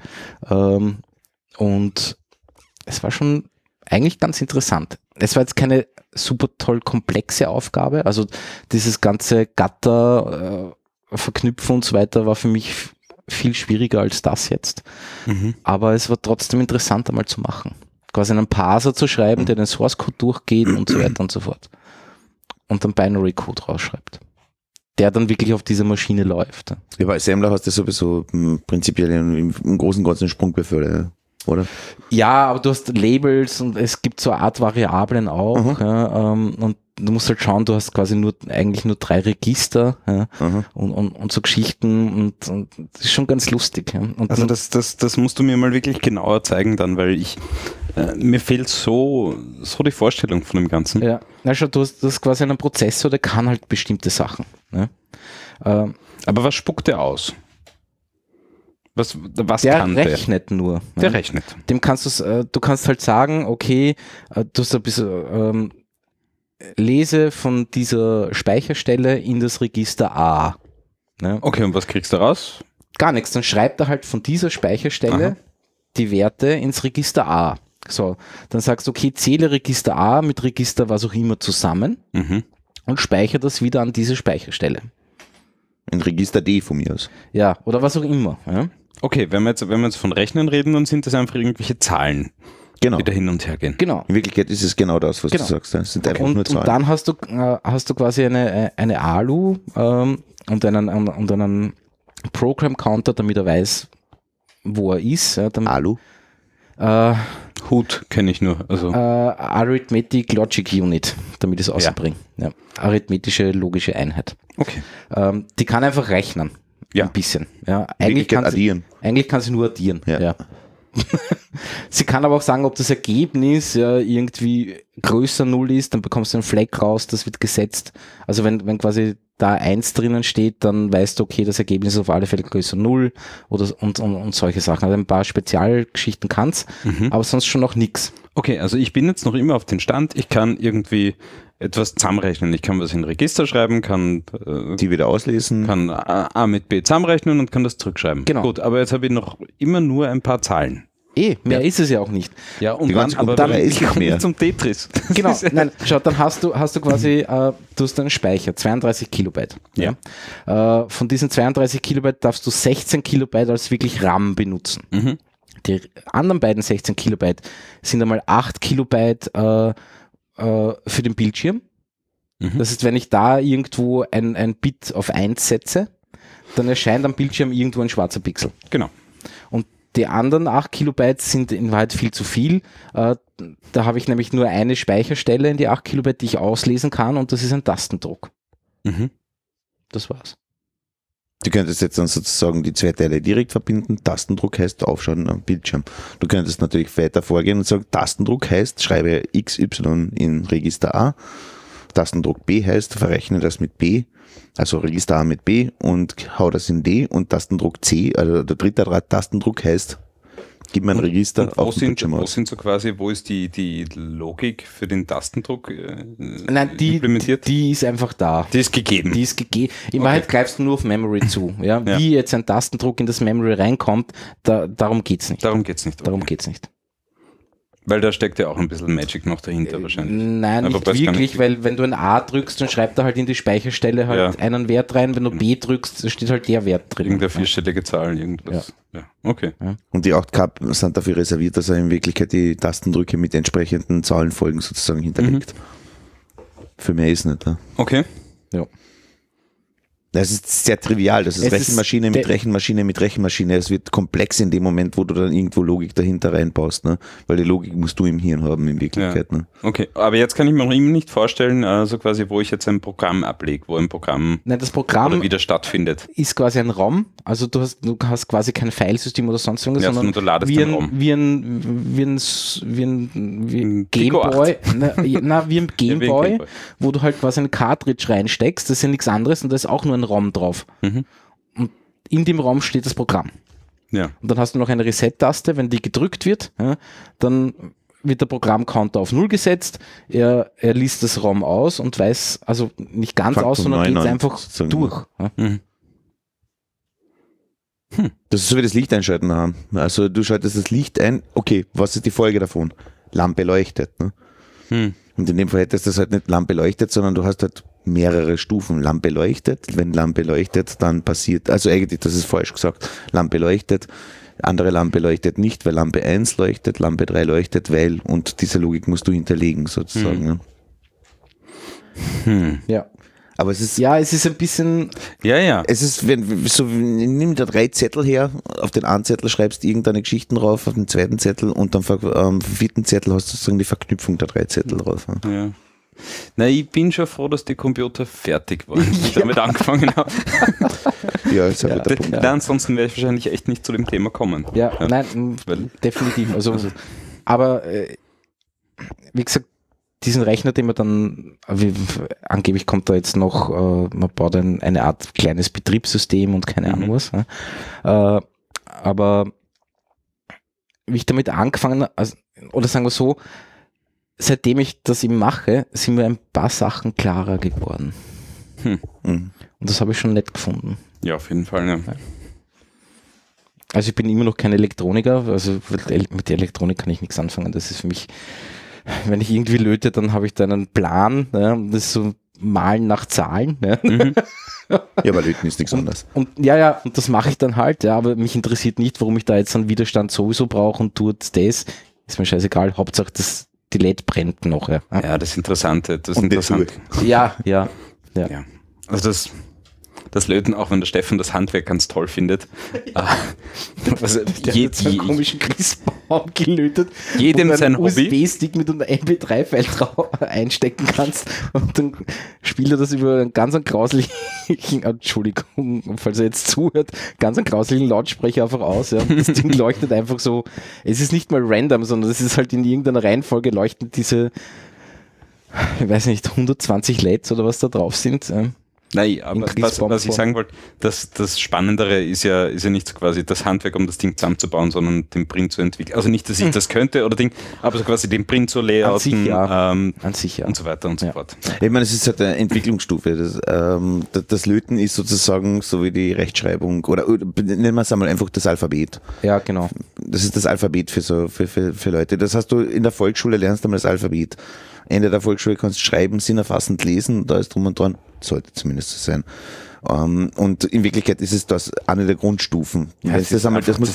und es war schon eigentlich ganz interessant. Es war jetzt keine super toll komplexe Aufgabe, also dieses ganze Gatter verknüpfen und so weiter war für mich viel schwieriger als das jetzt. Aber es war trotzdem interessant einmal zu machen. Quasi einen Parser zu schreiben, der den Source Code durchgeht und so weiter und so fort. Und dann Binary Code rausschreibt. Der dann wirklich auf dieser Maschine läuft. Ja, bei Assembler hast du sowieso prinzipiell im Großen und Ganzen Sprungbefehle, oder? Ja, aber du hast Labels und es gibt so eine Art Variablen auch. Ja, und du musst halt schauen, du hast quasi eigentlich nur 3 Register, ja, und so Geschichten und das ist schon ganz lustig. Ja. Und Also das musst du mir mal wirklich genauer zeigen dann, weil mir fehlt so die Vorstellung von dem Ganzen. ja, na schau, du hast quasi einen Prozessor, der kann halt bestimmte Sachen. Ja. Aber was spuckt der aus? Was Der kann rechnet nur. der? Der ja. rechnet. Dem du kannst halt sagen, okay, du hast ein bisschen lese von dieser Speicherstelle in das Register A. Ne? Okay, und was kriegst du raus? Gar nichts, dann schreibt er halt von dieser Speicherstelle die Werte ins Register A. So, dann sagst du, okay, zähle Register A mit Register was auch immer zusammen und speichere das wieder an diese Speicherstelle. Ein Register D von mir aus. Ja, oder was auch immer. Ja? Okay, wenn wir jetzt von Rechnen reden, dann sind das einfach irgendwelche Zahlen, Genau. die da hin und her gehen. Genau. In Wirklichkeit ist es genau das, was Genau. du sagst. Es sind einfach nur Und Zahlen. dann hast du quasi eine ALU und einen Program-Counter, damit er weiß, wo er ist. Ja, Alu? Hut kenne ich nur. Also Arithmetic Logic Unit, damit ich es ausbringe. Ja. Arithmetische logische Einheit. okay. Die kann einfach rechnen. Ja. Ein bisschen. Ja. Eigentlich addieren. Eigentlich kann sie nur addieren. Ja. Ja. Sie kann aber auch sagen, ob das Ergebnis ja irgendwie größer 0 ist, dann bekommst du einen Fleck raus, das wird gesetzt. Also wenn quasi da 1 drinnen steht, dann weißt du, okay, das Ergebnis ist auf alle Fälle größer 0 und solche Sachen. Also ein paar Spezialgeschichten kann's, aber sonst schon noch nix. Okay, also ich bin jetzt noch immer auf den Stand, ich kann irgendwie etwas zusammenrechnen. Ich kann was in ein Register schreiben, kann die wieder auslesen, kann A mit B zusammenrechnen und kann das zurückschreiben. Genau. Gut, aber jetzt habe ich noch immer nur ein paar Zahlen. Mehr ist es ja auch nicht. Ja, und Die ganze aber Unterreihe dann ist noch mehr. zum Tetris. Genau, nein, schau, dann hast du quasi, du hast einen Speicher, 32 Kilobyte. Ja. Von diesen 32 Kilobyte darfst du 16 Kilobyte als wirklich RAM benutzen. Die anderen beiden 16 Kilobyte sind einmal 8 Kilobyte für den Bildschirm. Das heißt, wenn ich da irgendwo ein Bit auf 1 setze, dann erscheint am Bildschirm irgendwo ein schwarzer Pixel. Genau. Und die anderen 8 Kilobyte sind in Wahrheit viel zu viel. Da habe ich nämlich nur eine Speicherstelle in die 8 Kilobyte, die ich auslesen kann, und das ist ein Tastendruck. Das war's. Du könntest jetzt dann sozusagen die 2 Teile direkt verbinden. Tastendruck heißt aufschauen am Bildschirm. Du könntest natürlich weiter vorgehen und sagen, Tastendruck heißt, schreibe XY in Register A. Tastendruck B heißt, verrechne das mit B, also Register A mit B, und hau das in D. Und Tastendruck C, also der dritte Tastendruck heißt, gib mir ein Register und auf den Bildschirm aus. wo ist die Logik für den Tastendruck Nein, implementiert? Die ist einfach da. Die ist gegeben. Die ist gegeben. In Wahrheit greifst du nur auf Memory zu. Ja? Ja. Wie jetzt ein Tastendruck in das Memory reinkommt, darum geht's nicht. Darum geht's nicht. Darum geht's nicht. Weil da steckt ja auch ein bisschen Magic noch dahinter wahrscheinlich. Nein, Aber nicht weiß gar wirklich, nicht. weil wenn du ein A drückst, dann schreibt er halt in die Speicherstelle halt einen Wert rein. Wenn du B drückst, dann steht halt der Wert drin. Irgendeine vierstellige Zahl, irgendwas. Ja. Okay. Und die 8K sind dafür reserviert, dass er in Wirklichkeit die Tastendrücke mit entsprechenden Zahlenfolgen sozusagen hinterlegt. Für mehr ist nicht. Ja. Okay. Ja. Das ist sehr trivial. Das ist Es Rechenmaschine ist mit Rechenmaschine mit Rechenmaschine. Es wird komplex in dem Moment, wo du dann irgendwo Logik dahinter reinbaust. Ne? Weil die Logik musst du im Hirn haben in Wirklichkeit. Ja. Ne? Okay, aber jetzt kann ich mir noch immer nicht vorstellen, also quasi, wo ich jetzt ein Programm ablege, wo ein Programm Nein, das Programm oder wieder stattfindet. ist quasi ein ROM. Also du hast quasi kein Filesystem oder sonst irgendwas, Ja, sondern sondern du ladest wie den ein, ROM. wie ein Pico Gameboy, 8. wie ein Gameboy, Gameboy. wo du halt quasi ein Cartridge reinsteckst, das ist ja nichts anderes und da ist auch nur ein ROM drauf. Und in dem ROM steht das Programm. Ja. Und dann hast du noch eine Reset-Taste, wenn die gedrückt wird, ja, dann wird der Programmcounter auf 0 gesetzt, er liest das ROM aus und weiß, also nicht ganz Fängt aus, von sondern 9 geht es an, einfach sozusagen. durch. Ja. Das ist so wie das Licht einschalten haben. Also du schaltest das Licht ein, okay, was ist die Folge davon? Lampe leuchtet. Ne? Und in dem Fall hättest du das halt nicht Lampe leuchtet, sondern du hast halt mehrere Stufen. Lampe leuchtet, wenn Lampe leuchtet, dann passiert, also eigentlich, das ist falsch gesagt, Lampe leuchtet, andere Lampe leuchtet nicht, weil Lampe 1 leuchtet, Lampe 3 leuchtet, weil, und diese Logik musst du hinterlegen sozusagen. Ne? Ja. Aber es ist, Ja, es ist ein bisschen, Ja. es ist, nimm da 3 Zettel her, auf den einen Zettel schreibst irgendeine Geschichten drauf, auf den zweiten Zettel und dann am 4. Zettel hast du sozusagen die Verknüpfung der 3 Zettel drauf. Ne? Ja. Na, ich bin schon froh, dass die Computer fertig waren, als ich damit angefangen habe. Ja, ist ein guter Punkt. Ansonsten wäre ich wahrscheinlich echt nicht zu dem Thema kommen. nein, Weil- definitiv. Also, aber wie gesagt, diesen Rechner, den man dann, angeblich kommt da jetzt noch, man baut eine Art kleines Betriebssystem und keine Ahnung was. Aber wie ich damit angefangen habe, oder sagen wir so, seitdem ich das eben mache, sind mir ein paar Sachen klarer geworden. Und das habe ich schon nett gefunden. Ja, auf jeden Fall. Ja. Also ich bin immer noch kein Elektroniker, also mit der Elektronik kann ich nichts anfangen. Das ist für mich, wenn ich irgendwie löte, dann habe ich da einen Plan, ja, das ist so Malen nach Zahlen. Ja. Ja, aber Löten ist nichts anderes. Und und das mache ich dann halt, ja, aber mich interessiert nicht, warum ich da jetzt einen Widerstand sowieso brauche und tut das. Ist mir scheißegal, Hauptsache die LED brennt noch. Ja, Ja, das Interessante. Das Und Interessante. ja. Ja. Also das Löten, auch wenn der Steffen das Handwerk ganz toll findet. Also Der hat so einen komischen Christbaum. Raum gelötet. Jedem wo du sein einen Hobby. USB-Stick mit einem MP3-File einstecken kannst und dann spielt er das über einen ganz grauslichen, Entschuldigung, falls er jetzt zuhört, ganz einen grauslichen Lautsprecher einfach aus. Ja. Das Ding leuchtet einfach so, es ist nicht mal random, sondern es ist halt in irgendeiner Reihenfolge leuchten diese, ich weiß nicht, 120 LEDs oder was da drauf sind. Nein, aber was ich sagen wollte, das Spannendere ist ja nicht so quasi das Handwerk, um das Ding zusammenzubauen, sondern den Print zu entwickeln. Also nicht, dass ich das könnte oder Ding, aber so quasi den Print zu layouten An sich, ja. und so weiter und so fort. Ich meine, es ist halt eine Entwicklungsstufe. Das Löten ist sozusagen so wie die Rechtschreibung oder nennen wir es einmal einfach das Alphabet. Ja, genau. Das ist das Alphabet für Leute. Das heißt, du in der Volksschule lernst einmal das Alphabet. Ende der Volksschule kannst du schreiben, sinnerfassend lesen, da ist drum und dran, sollte zumindest so sein. Und in Wirklichkeit ist es das eine der Grundstufen. Ja, das ist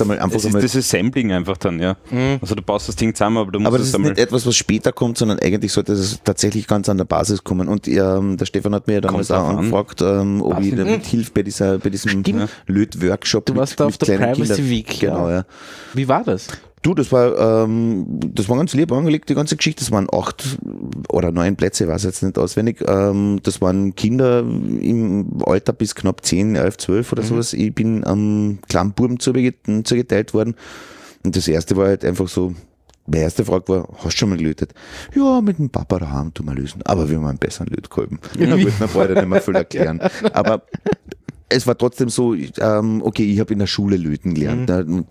das Sampling einfach dann, ja. Also du baust das Ding zusammen, aber du musst aber das ist nicht etwas, was später kommt, sondern eigentlich sollte es tatsächlich ganz an der Basis kommen. Und der Stefan hat mir ja damals auch angefragt, ob ich damit hilft bei diesem Lötworkshop. Du warst da auf der Privacy Week. Genau, ja. Wie war das? Du, das war ganz lieb angelegt, die ganze Geschichte. Das waren 8 oder 9 Plätze, ich weiß jetzt nicht auswendig. Das waren Kinder im Alter bis knapp 10, 11, 12 oder sowas. Ich bin am kleinen Buben zugeteilt worden. Und das erste war halt einfach so, meine erste Frage war, hast du schon mal gelötet? Ja, mit dem Papa daheim tun wir lösen. Aber wir haben einen besseren Lötkolben. Ja, gut, man wollte nicht mehr viel erklären. Aber es war trotzdem so, okay, ich habe in der Schule löten gelernt.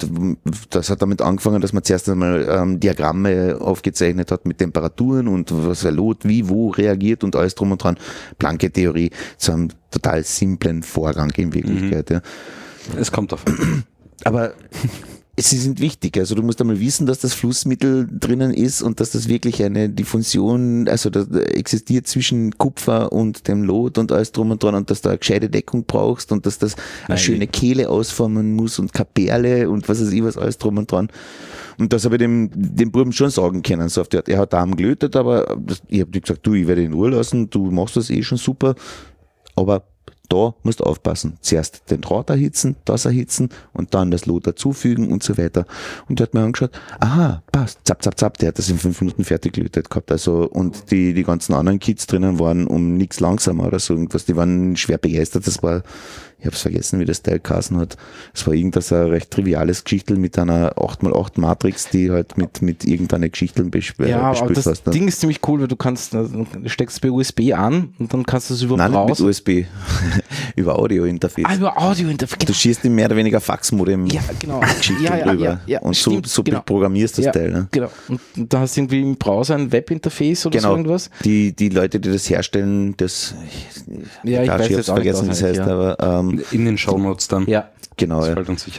Das hat damit angefangen, dass man zuerst einmal Diagramme aufgezeichnet hat mit Temperaturen und was er Lot, wie, wo reagiert und alles drum und dran. Blanke Theorie zu einem total simplen Vorgang in Wirklichkeit. Ja. Es kommt davon. Aber sie sind wichtig. Also du musst einmal wissen, dass das Flussmittel drinnen ist und dass das wirklich eine Diffusion, also da existiert zwischen Kupfer und dem Lot und alles drum und dran und dass du eine gescheite Deckung brauchst und dass das eine schöne Kehle ausformen muss und keine Perle und was weiß ich was, alles drum und dran. Und das habe ich dem Buben schon sagen können. So auf die Art, er hat Damen gelötet, aber ich habe gesagt, du, ich werde ihn in Ruhe lassen, du machst das eh schon super, aber da musst du aufpassen. Zuerst den Draht erhitzen, das erhitzen und dann das Lot dazufügen und so weiter. Und der hat mir angeschaut, aha, passt, zapp, zapp, zapp, der hat das in 5 Minuten fertig gelötet gehabt. Also, und die ganzen anderen Kids drinnen waren um nichts langsamer oder so irgendwas, die waren schwer begeistert. Das war, ich habe es vergessen, wie das Teil geheißen hat. Es war irgendwas ein recht triviales Geschichtel mit einer 8x8 Matrix, die halt mit irgendeiner Geschichtel bespielt aber das hast. Ding ist ziemlich cool, weil du steckst bei USB an und dann kannst du es über Nein, nicht mit USB. Über Audio-Interface. Über Audio-Interface. Du schießt in mehr oder weniger Faxmodem drüber. Und stimmt, so programmierst das Teil. Ne? Genau. Und da hast du irgendwie im Browser ein Webinterface oder so irgendwas? Die Leute, die das herstellen, das ich weiß jetzt auch vergessen, wie das heißt, aber in den Shownotes dann. Ja. Genau. Das fällt uns sicher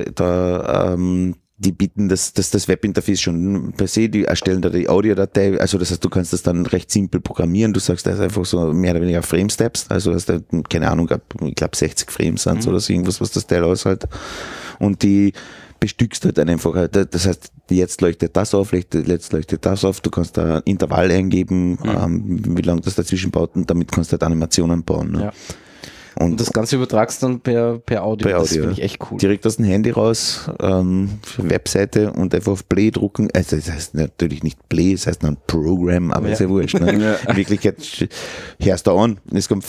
ein. Die bieten das Webinterface schon per se, die erstellen da die Audiodatei, also das heißt, du kannst das dann recht simpel programmieren, du sagst, das ist einfach so mehr oder weniger Frame-Steps, also hast du, keine Ahnung, ich glaube 60 Frames sind oder so irgendwas, was das Teil aushält und die bestückst halt dann einfach, das heißt, jetzt leuchtet das auf, jetzt leuchtet das auf, du kannst da ein Intervall eingeben, wie lange das dazwischen baut und damit kannst du halt Animationen bauen. Ne? Ja. Und das Ganze übertragst dann per Audio. Das finde ich echt cool. Direkt aus dem Handy raus, Webseite und einfach auf Play drucken. Also das heißt natürlich nicht Play, das heißt dann Program, aber ist ja wurscht. Ne? In Wirklichkeit hörst du an und es kommt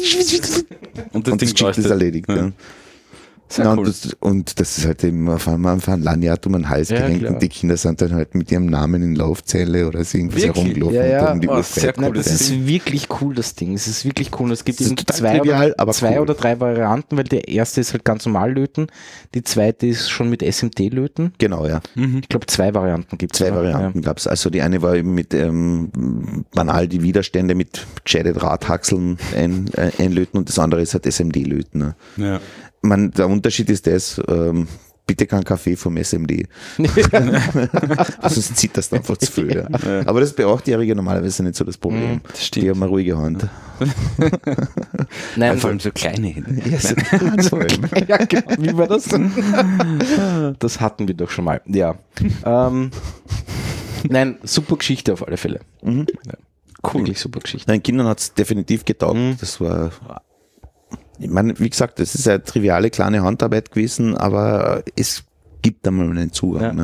und das Ding ist erledigt. Ja. Sehr cool. Und das ist halt eben auf ein Lanyard um den Hals gehängt und die Kinder sind dann halt mit ihrem Namen in Laufzelle oder so irgendwas herumgelaufen. Um die Uhrzeit. Das ist wirklich cool, das Ding. Es ist wirklich cool. Es gibt eben zwei cool. oder drei Varianten, weil der erste ist halt ganz normal löten, die zweite ist schon mit SMD löten. Genau, ja. Ich glaube 2 Varianten gibt es. 2 Varianten gab es. Also die eine war eben mit banal die Widerstände mit gescheite Drahthaxeln einlöten und das andere ist halt SMD-Löten. Ne? Ja. Der Unterschied ist das, bitte kein Kaffee vom SMD. Sonst zieht das einfach zu viel. Ja. Aber das bei 8-Jährigen normalerweise nicht so das Problem. Das stimmt. Die haben eine ruhige Hand. Nein, vor allem so kleine Hände. Ja, genau. Wie war das? Das hatten wir doch schon mal. Ja. Nein, super Geschichte auf alle Fälle. Ja. Cool. Wirklich super Geschichte. Den Kindern hat es definitiv getaugt. Das war... Ich meine, wie gesagt, das ist eine triviale kleine Handarbeit gewesen, aber es gibt einmal einen Zugang. Ja. Ne?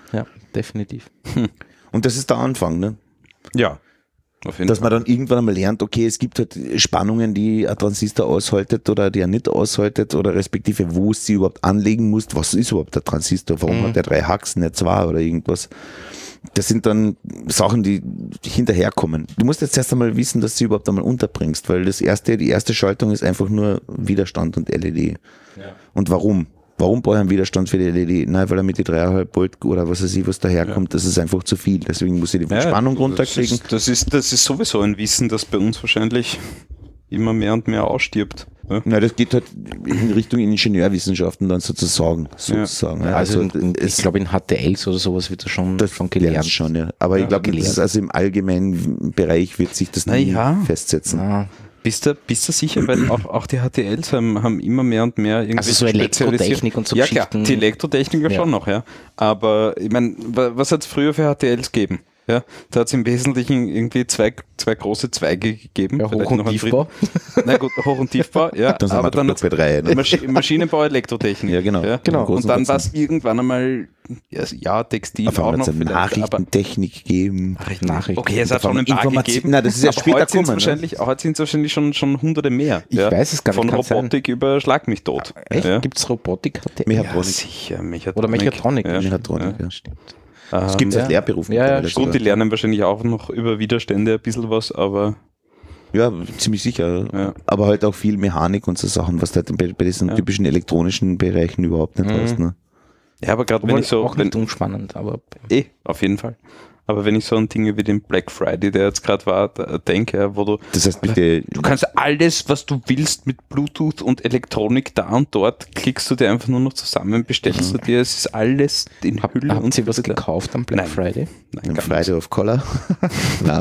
Ja, definitiv. Und das ist der Anfang, ne? Ja, auf jeden Dass Fall. man dann irgendwann einmal lernt, okay, es gibt halt Spannungen, die ein Transistor aushaltet oder die er nicht aushaltet oder respektive, wo es sie überhaupt anlegen muss. Was ist überhaupt der Transistor? Warum hat der 3 Haxen, nicht 2 oder irgendwas? Das sind dann Sachen, die hinterherkommen. Du musst jetzt erst einmal wissen, dass du sie überhaupt einmal unterbringst, weil die erste Schaltung ist einfach nur Widerstand und LED. Ja. Und warum? Warum brauche ich einen Widerstand für die LED? Nein, weil er mit die 3,5 Volt oder was weiß ich, was daherkommt, das ist einfach zu viel. Deswegen muss ich die Spannung runterkriegen. Das ist sowieso ein Wissen, das bei uns wahrscheinlich immer mehr und mehr ausstirbt. Ja? Na, das geht halt in Richtung Ingenieurwissenschaften dann sozusagen. Ja. Also ich glaube in HTLs oder sowas wird das schon gelernt. Schon, ja. Aber ich glaube, also im allgemeinen Bereich wird sich das nie festsetzen. Ja. Bist du sicher, weil auch die HTLs haben immer mehr und mehr irgendwie Also so Elektrotechnik und so ja, Geschichten. klar, die Elektrotechnik ja schon noch, ja. Aber ich meine, was hat es früher für HTLs gegeben? Ja, da hat es im Wesentlichen irgendwie zwei große Zweige gegeben. Ja, Hoch- und Tiefbau. Na gut, Hoch- und Tiefbau, ja. Dann sind aber wir dann bei 3. Ne? Maschinenbau, Elektrotechnik. Ja, genau. Ja. Genau. Und dann war es irgendwann einmal, ja, Textil Auf auch einmal noch. hat es Nachrichtentechnik gegeben. Nachrichten. Okay, es hat schon ein paar gegeben. Nein, das ist ja aber später heute sind gekommen. es wahrscheinlich schon hunderte mehr. Ich weiß es gar nicht. Von kann sein. Robotik über Schlag mich tot. Echt? Ja. Gibt es Robotik? Ja, Mechatronik. sicher. Oder Mechatronik. Ja. Mechatronik, ja. Stimmt. Das gibt es als Lehrberuf. Ja, mittlerweile Gut, die sogar. lernen wahrscheinlich auch noch über Widerstände ein bisschen was, aber Ja, ziemlich sicher. Ja. Aber halt auch viel Mechanik und so Sachen, was du halt bei diesen typischen elektronischen Bereichen überhaupt nicht hast. Ne? ja, aber gerade wenn Obwohl ich so, auch nicht unspannend, aber auf jeden Fall. Aber wenn ich so an Dinge wie den Black Friday, der jetzt gerade war, denke, wo du Das heißt, bitte, du kannst alles, was du willst mit Bluetooth und Elektronik da und dort, klickst du dir einfach nur noch zusammen, bestellst du dir, es ist alles in Hülle habt und ihr was klar. gekauft am Black Nein. Friday? Nein, ein gar Friday of Color. Na,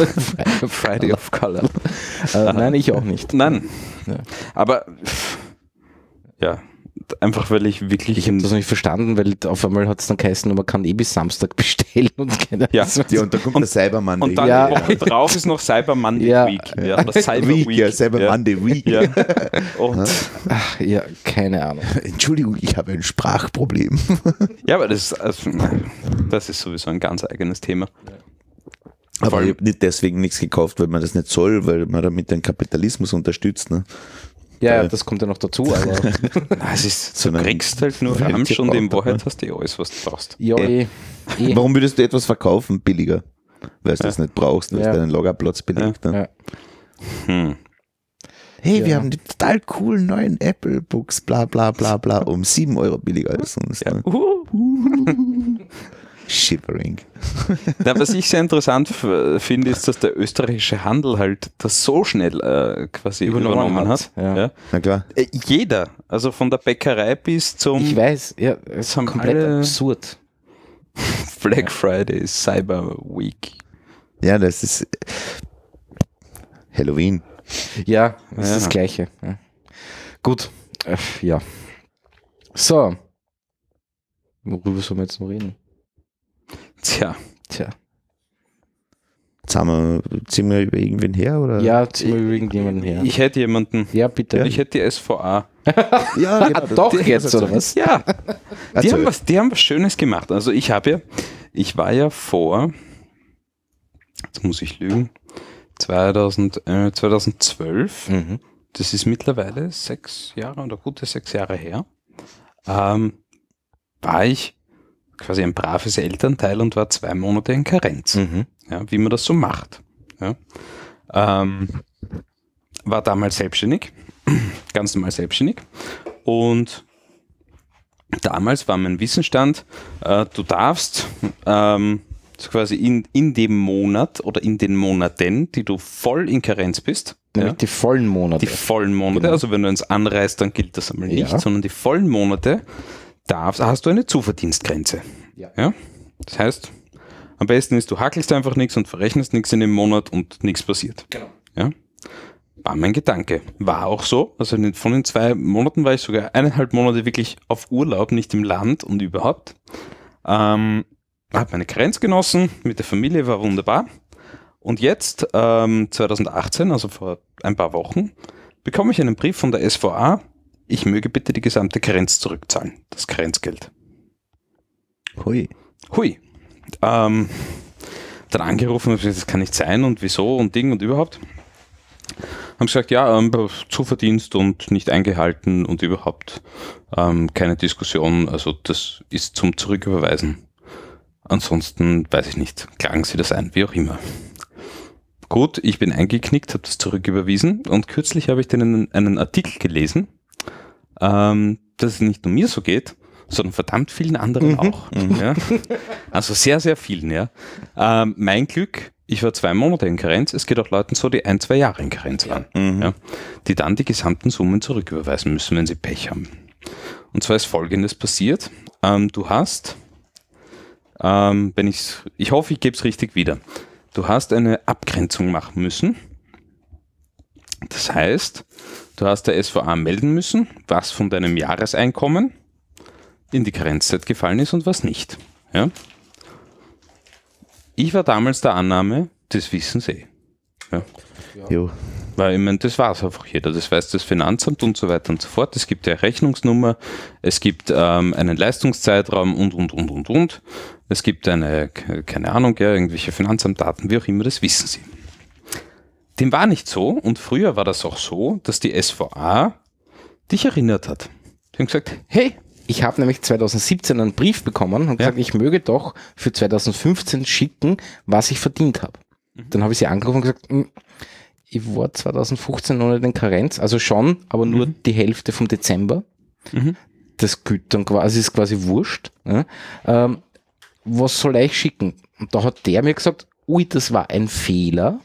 Friday of Color. Nein, ich auch nicht. Nein. Ja. Aber ja, einfach weil ich wirklich Ich habe das nicht verstanden, weil auf einmal hat es dann geheißen, man kann bis Samstag bestellen und keine Ja. ja, und da kommt der Cyber Monday. und dann Ja. die Woche drauf ist noch Cyber Monday Ja. Week. Ja, oder Cyber Week, Week. ja, Cyber Monday Week. Ja. Und Ach, ja, keine Ahnung. Entschuldigung, ich habe ein Sprachproblem. ja, aber das ist sowieso ein ganz eigenes Thema. Aber ich habe nicht deswegen nichts gekauft, weil man das nicht soll, weil man damit den Kapitalismus unterstützt. Ne? Ja, das kommt ja noch dazu, aber Es ist, du Sondern- kriegst halt nur Ja, Ramsch und in braucht Wahrheit man. hast du alles, was du brauchst. ja, Warum würdest du etwas verkaufen billiger? Weil du das nicht brauchst, weil es Ja. deinen Lagerplatz belegt. Ne? ja. Hm. Hey, Ja. wir haben die total coolen neuen Apple Books, bla bla bla bla, um 7 Euro billiger als sonst. Ne? Shivering. Ja, was ich sehr interessant finde, ist, dass der österreichische Handel halt das so schnell quasi übernommen hat. Ja. Na klar. Jeder, also von der Bäckerei bis zum Ich weiß, ja, es ist haben komplett alle- absurd. Black Friday, Cyber Week. Ja, das ist Halloween. Ja, es Ja. ist das Gleiche. Ja. Gut, ja. So. Worüber sollen wir jetzt noch reden? Tja, Tja. Ziehen wir über irgendwen her? Oder? Ja, ziehen wir irgendjemanden her. ich hätte jemanden, Ja, bitte. ich hätte die SVA. Ja, genau. Doch jetzt, oder was? Ja, die Erzähl. haben was Schönes gemacht. Also ich war ja vor, jetzt muss ich lügen, 2012, Mhm. das ist mittlerweile 6 Jahre oder gute 6 Jahre her, war ich quasi ein braves Elternteil und war 2 Monate in Karenz, Mhm. ja, wie man das so macht. Ja. War damals selbstständig, ganz normal selbstständig, und damals war mein Wissensstand, du darfst so quasi in dem Monat oder in den Monaten, die du voll in Karenz bist, Nämlich die vollen Monate. die vollen Monate, Genau. also wenn du ins anreist, dann gilt das einmal nicht, Ja. sondern die vollen Monate hast du eine Zuverdienstgrenze. Ja. Das heißt, am besten ist, du hackelst einfach nichts und verrechnest nichts in dem Monat und nichts passiert. Genau. Ja? War mein Gedanke. War auch so. Also von den 2 Monaten war ich sogar 1,5 Monate wirklich auf Urlaub, nicht im Land und überhaupt. Habe meine Karenz genossen, mit der Familie, war wunderbar. Und jetzt, 2018, also vor ein paar Wochen, bekomme ich einen Brief von der SVA, ich möge bitte die gesamte Karenz zurückzahlen, das Karenzgeld. Hui. Hui. Dann angerufen, hab gesagt, das kann nicht sein und wieso und Ding und überhaupt. Haben gesagt, ja, Zuverdienst und nicht eingehalten und überhaupt keine Diskussion. Also das ist zum Zurücküberweisen. Ansonsten weiß ich nicht, klagen Sie das ein, wie auch immer. Gut, ich bin eingeknickt, habe das zurücküberwiesen und kürzlich habe ich dann einen Artikel gelesen, dass es nicht nur mir so geht, sondern verdammt vielen anderen auch. Ja? Also sehr, sehr vielen. Ja. Mein Glück, ich war 2 Monate in Karenz, es geht auch Leuten so, die 1-2 Jahre in Karenz waren, ja, die dann die gesamten Summen zurücküberweisen müssen, wenn sie Pech haben. Und zwar ist Folgendes passiert. Du hast, ich hoffe, ich gebe es richtig wieder, du hast eine Abgrenzung machen müssen. Das heißt, du hast der SVA melden müssen, was von deinem Jahreseinkommen in die Karenzzeit gefallen ist und was nicht. Ja? Ich war damals der Annahme, das wissen sie. Ja. Jo. Weil ich meine, das weiß einfach jeder. Das weiß das Finanzamt und so weiter und so fort. Es gibt ja eine Rechnungsnummer, es gibt einen Leistungszeitraum und. Es gibt eine, keine Ahnung, ja, irgendwelche Finanzamtdaten, wie auch immer, das wissen sie. Dem war nicht so und früher war das auch so, dass die SVA dich erinnert hat. Die haben gesagt, hey, Ich habe nämlich 2017 einen Brief bekommen und gesagt, ich möge doch für 2015 schicken, was ich verdient habe. Dann habe ich sie angerufen und gesagt, ich war 2015 noch nicht in Karenz, also schon, aber nur die Hälfte vom Dezember. Das gilt dann quasi, ist quasi wurscht. Ja. Was soll ich schicken? Und da hat der mir gesagt, ui, das war ein Fehler.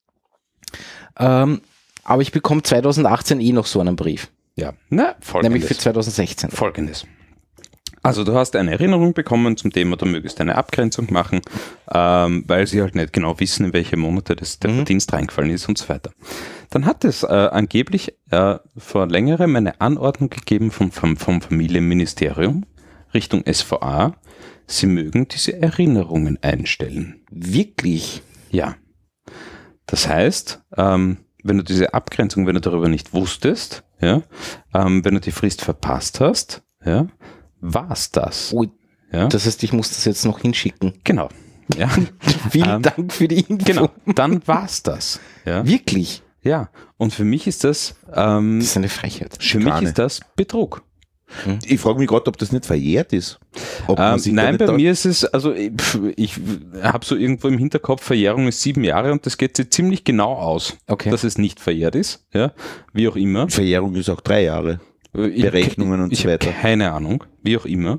Aber ich bekomme 2018 noch so einen Brief. Ja, na, Folgendes. Nämlich für 2016. Folgendes. Also du hast eine Erinnerung bekommen zum Thema, du mögest eine Abgrenzung machen, weil sie halt nicht genau wissen, in welche Monate der Verdienst reingefallen ist und so weiter. Dann hat es angeblich vor längerem eine Anordnung gegeben vom Familienministerium Richtung SVA, sie mögen diese Erinnerungen einstellen. Wirklich? Ja. Das heißt, wenn du diese Abgrenzung, wenn du darüber nicht wusstest, ja, wenn du die Frist verpasst hast, ja, war's das. Ui, ja? das heißt, ich muss das jetzt noch hinschicken. Genau. Ja. Vielen Dank für die Info. Genau, dann war's das. Ja. Wirklich? Ja, und für mich ist das, Das ist eine Frechheit. für mich ist das Betrug. Ich frage mich gerade, ob das nicht verjährt ist. Ob man sich da Nein, nicht bei mir ist es, also ich habe so irgendwo im Hinterkopf, Verjährung ist 7 Jahre und das geht sich ziemlich genau aus, dass es nicht verjährt ist, ja, wie auch immer. Verjährung ist auch 3 Jahre. Berechnungen und so weiter. Ich habe keine Ahnung, wie auch immer.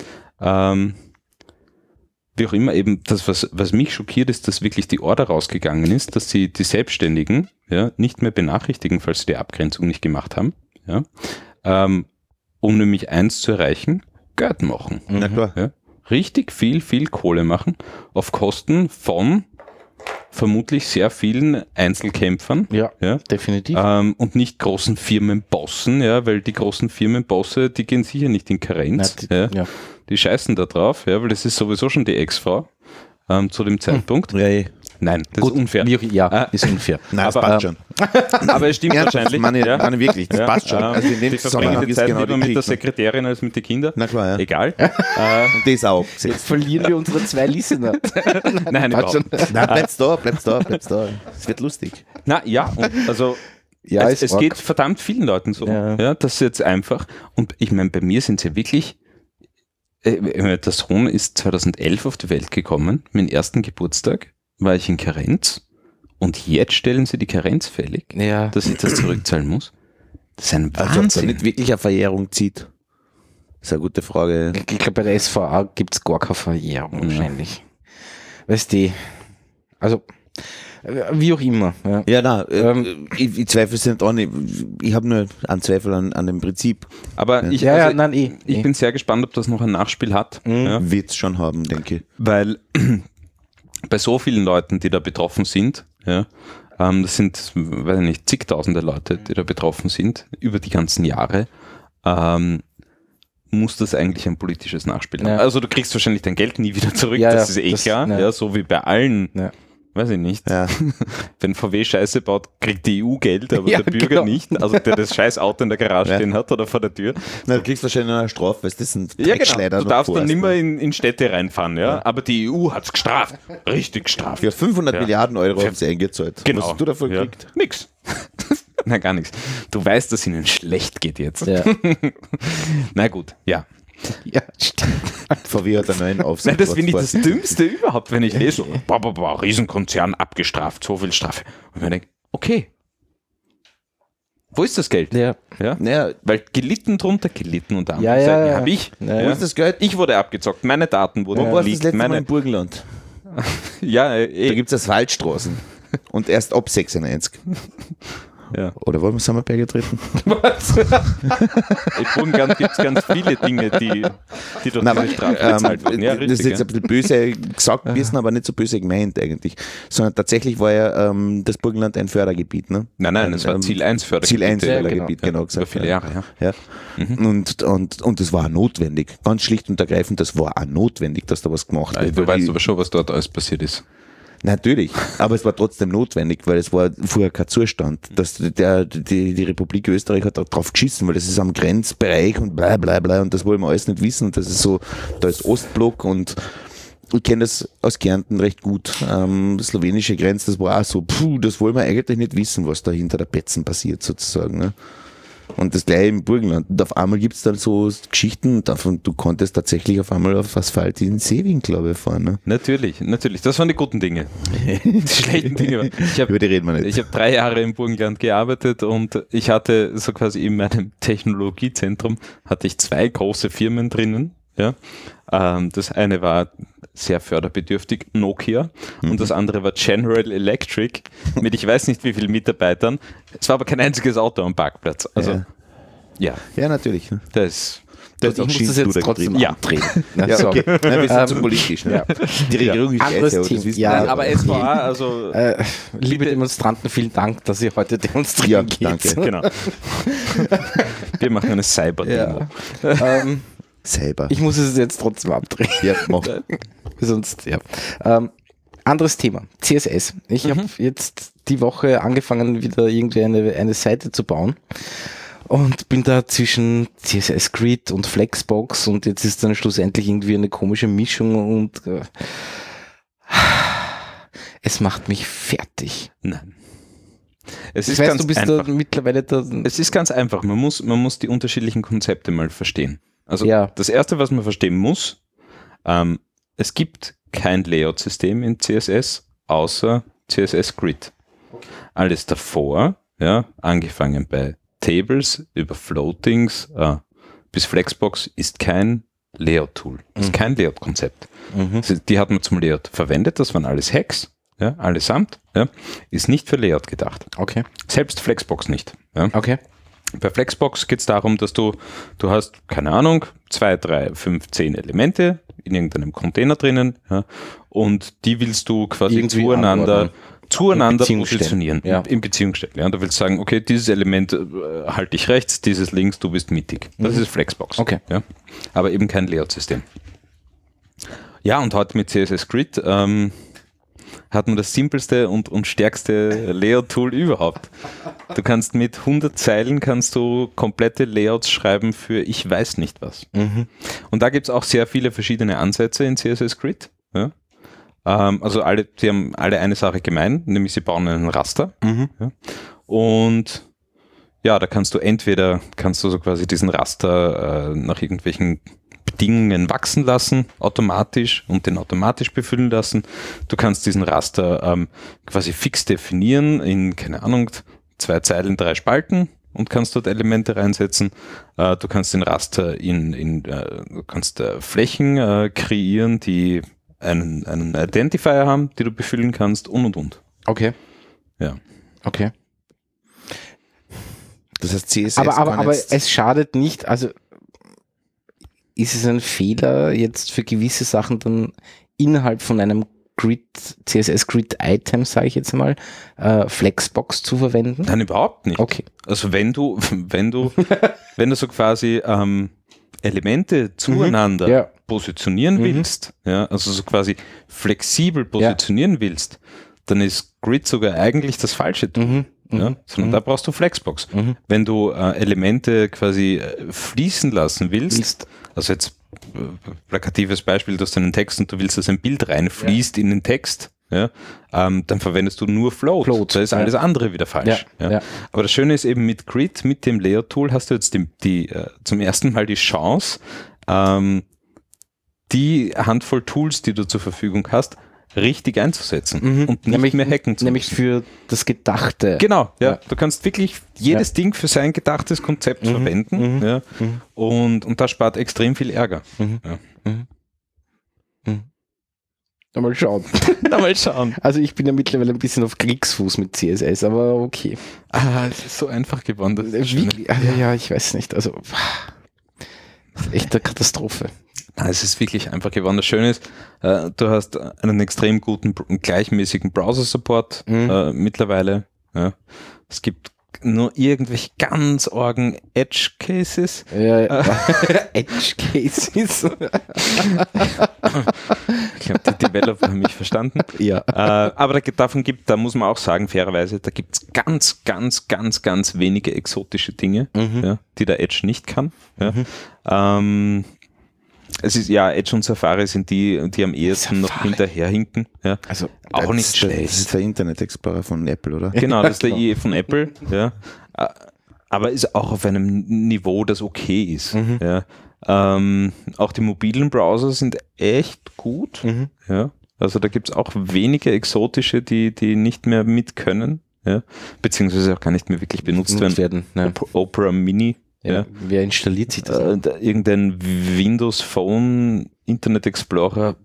Wie auch immer, eben das, was mich schockiert, ist, dass wirklich die Order rausgegangen ist, dass sie die Selbstständigen nicht mehr benachrichtigen, falls sie die Abgrenzung nicht gemacht haben, ja, um nämlich eins zu erreichen, Geld machen. Na klar. Ja, richtig viel Kohle machen, auf Kosten von vermutlich sehr vielen Einzelkämpfern. Ja, definitiv. Und nicht großen Firmenbossen, ja, weil die großen Firmenbosse, die gehen sicher nicht in Karenz. Die scheißen da drauf, ja, weil das ist sowieso schon die Ex-Frau zu dem Zeitpunkt. Ja, Nein, das ist unfair. Ist unfair. Nein, das passt schon. Aber es stimmt wahrscheinlich. Das meine wirklich, das passt schon. Also in dem die verbringen die Zeit genau lieber mit der Krieg, Sekretärin als mit den Kindern. Na klar, ja. Egal. Und das auch. Jetzt verlieren wir unsere 2 Listener. Nein, überhaupt nicht. Nein, bleib's da. Es wird lustig. Na ja, und also Ja, es geht verdammt vielen Leuten so. Ja, das ist jetzt einfach. Und ich meine, bei mir sind sie wirklich. Der Sohn ist 2011 auf die Welt gekommen. Meinen ersten Geburtstag war ich in Karenz. Und jetzt stellen sie die Karenz fällig, dass ich das zurückzahlen muss. Das ist ein Wahnsinn. Also, ob es nicht wirklich eine Verjährung zieht. Das ist eine gute Frage. Ich glaube, bei der SVA gibt es gar keine Verjährung wahrscheinlich. Weißt du, also wie auch immer. Ja, ich zweifle es nicht an. Ich habe nur einen Zweifel an dem Prinzip. Aber ich bin sehr gespannt, ob das noch ein Nachspiel hat. Wird es schon haben, denke ich. Weil bei so vielen Leuten, die da betroffen sind, das sind, weiß ich nicht, zigtausende Leute, die da betroffen sind, über die ganzen Jahre, muss das eigentlich ein politisches Nachspiel haben. Also du kriegst wahrscheinlich dein Geld nie wieder zurück, das ist klar, so wie bei allen weiß ich nicht. Ja. Wenn VW Scheiße baut, kriegt die EU Geld, aber Ja, der Bürger genau. nicht. Also der das scheiß Auto in der Garage stehen hat oder vor der Tür. Na, du kriegst wahrscheinlich noch eine Strafe, weil das sind Ja, genau. Dreckschleider Du noch darfst dann vorhast, nicht mehr ne? in Städte reinfahren, ja. Aber die EU hat es gestraft. Richtig gestraft. Für 500 Ja. Milliarden Euro haben sie eingezahlt. Genau. Was hast du davon Ja. gekriegt? Nix. Nein, gar nichts. Du weißt, dass ihnen schlecht geht jetzt. Ja. Na gut, ja. Ja, stimmt. VW hat einen neuen Aufsatz. Nein, das finde ich das Dümmste überhaupt, wenn ich lese, Riesenkonzern abgestraft, so viel Strafe. Und ich mir denke, okay. Wo ist das Geld? Ja. Ja? Naja, Weil gelitten unter Ja, Anführungszeichen ja. habe ich. Ja. wo ist das Geld? Ich wurde abgezockt, meine Daten wurden Wo warst du das geleakt. letzte Mal Meine, im Burgenland? ja, Da gibt es Asphaltstraßen. Und erst ab 96. ja. Oder wollen wir Sommerberge treten? Was? Im Burgenland gibt es ganz viele Dinge, die durch Nein, diese Strafe bezahlt wurden. Ja, das ist richtig, jetzt ein bisschen böse gesagt gewesen, aber nicht so böse gemeint eigentlich. Sondern tatsächlich war ja das Burgenland ein Fördergebiet. Ne? Nein, es war Ziel 1 Fördergebiet. Ziel 1 Ja, Fördergebiet, genau. genau Über gesagt. viele Jahre, ja. Ja. Und das war auch notwendig. Ganz schlicht und ergreifend, das war auch notwendig, dass da was gemacht wird. Du weil weißt die- aber schon, was dort alles passiert ist. Natürlich, aber es war trotzdem notwendig, weil es war vorher kein Zustand. Die Republik Österreich hat drauf geschissen, weil das ist am Grenzbereich und bla bla bla und das wollen wir alles nicht wissen. Und das ist so, da ist Ostblock und ich kenne das aus Kärnten recht gut. Slowenische Grenze, das war auch so, das wollen wir eigentlich nicht wissen, was da hinter der Betzen passiert sozusagen. Ne? Und das gleiche im Burgenland. Und auf einmal gibt es dann so Geschichten, davon, du konntest tatsächlich auf einmal auf Asphalt in den Seewing, glaube ich, fahren. Ne? Natürlich. Das waren die guten Dinge. Die schlechten Dinge waren. Über die reden wir nicht. Ich habe 3 Jahre im Burgenland gearbeitet und ich hatte so quasi in meinem Technologiezentrum hatte ich 2 große Firmen drinnen. Ja. Das eine war sehr förderbedürftig, Nokia, und das andere war General Electric mit ich weiß nicht wie vielen Mitarbeitern. Es war aber kein einziges Auto am Parkplatz. Also ja, Ja, natürlich. Ne? das Ich muss das jetzt trotzdem Ja. antreten. Na, Ja, so. okay. Nein, wir sind zu politisch. Ne? Die Regierung ist Anderes scheiße, aber Team. das wissen Ja, wir alle. aber es war also Liebe Demonstranten, vielen Dank, dass ihr heute demonstrieren Ja, geht. danke. genau. Wir machen eine Cyber-Demo. Selber. Ich muss es jetzt trotzdem abdrehen. Ja, mach. Sonst, ja. Anderes Thema, CSS. Ich habe jetzt die Woche angefangen, wieder irgendwie eine Seite zu bauen und bin da zwischen CSS Grid und Flexbox und jetzt ist dann schlussendlich irgendwie eine komische Mischung und es macht mich fertig. Nein. Es Ich ist weiß, ganz du bist einfach. da mittlerweile da. Es ist ganz einfach. Man muss die unterschiedlichen Konzepte mal verstehen. Also Ja. das Erste, was man verstehen muss, es gibt kein Layout-System in CSS außer CSS Grid. Alles davor, ja, angefangen bei Tables über Floatings bis Flexbox, ist kein Layout-Tool, ist kein Layout-Konzept. Die hat man zum Layout verwendet, das waren alles Hacks, ja, allesamt, ja, ist nicht für Layout gedacht. Okay, Selbst Flexbox nicht. Ja. okay. Bei Flexbox geht es darum, dass du hast, keine Ahnung, 2, 3, 5, 10 Elemente in irgendeinem Container drinnen, ja, und die willst du quasi Irgendwie zueinander In Beziehung stellen. positionieren, Ja. in Beziehung stellen. Ja. Und du willst sagen, okay, dieses Element halte ich rechts, dieses links, du bist mittig. Das ist Flexbox. Okay. Ja. Aber eben kein Layout-System. Ja, und heute mit CSS Grid hat man das simpelste und stärkste Layout-Tool überhaupt. Du kannst mit 100 Zeilen kannst du komplette Layouts schreiben für ich weiß nicht was. Und da gibt es auch sehr viele verschiedene Ansätze in CSS Grid. Ja. Also die haben alle eine Sache gemein, nämlich sie bauen einen Raster. Ja. Und ja, da kannst du so quasi diesen Raster nach irgendwelchen Bedingungen wachsen lassen, automatisch und den automatisch befüllen lassen. Du kannst diesen Raster quasi fix definieren in, keine Ahnung, 2 Zeilen, 3 Spalten und kannst dort Elemente reinsetzen. Du kannst den Raster du kannst Flächen kreieren, die einen Identifier haben, die du befüllen kannst und. Okay. Ja. Okay. Das heißt, CSS Aber jetzt- es schadet nicht, also ist es ein Fehler, jetzt für gewisse Sachen dann innerhalb von einem Grid, CSS Grid Item, sage ich jetzt mal, Flexbox zu verwenden? Nein, überhaupt nicht. Okay. Also wenn du so quasi Elemente zueinander Ja. positionieren willst, ja, also so quasi flexibel positionieren willst, dann ist Grid sogar eigentlich das falsche Tool. Ja, sondern da brauchst du Flexbox. Wenn du Elemente quasi fließen lassen willst, also jetzt plakatives Beispiel, du hast einen Text und du willst, dass ein Bild reinfließt in den Text, ja, dann verwendest du nur Float. Da ist alles andere wieder falsch. Aber das Schöne ist eben mit Grid, mit dem Layer-Tool hast du jetzt zum ersten Mal die Chance, die Handvoll Tools, die du zur Verfügung hast, richtig einzusetzen und nicht mehr hacken zu Nämlich für das Gedachte. Genau, ja. Du kannst wirklich jedes Ding für sein gedachtes Konzept verwenden. Ja. Und das spart extrem viel Ärger. Mal schauen. Mal schauen. Also ich bin ja mittlerweile ein bisschen auf Kriegsfuß mit CSS, aber okay. Es ist so einfach geworden. Das ist ja, ich weiß nicht. Also echt eine Katastrophe. Es ist wirklich einfach geworden. Das Schöne ist, du hast einen extrem guten, gleichmäßigen Browser-Support mittlerweile. Ja. Es gibt nur irgendwelche ganz argen Edge-Cases. Edge-Cases. Ich glaube, die Developer haben mich verstanden. Ja. Aber da muss man auch sagen, fairerweise, da gibt es ganz wenige exotische Dinge, die der Edge nicht kann. Ja. Es ist Edge und Safari sind die am ehesten noch hinterherhinken. Ja. Also auch nicht schlecht. Das ist der Internet Explorer von Apple, oder? Genau, das ist der IE von Apple. Ja. Aber ist auch auf einem Niveau, das okay ist. Ja. Auch die mobilen Browser sind echt gut. Ja. Also da gibt es auch wenige exotische, die nicht mehr mit können. Ja. Beziehungsweise auch gar nicht mehr wirklich benutzt werden. Opera Mini. Ja. Wer installiert sich das? Irgendein Windows Phone Internet Explorer.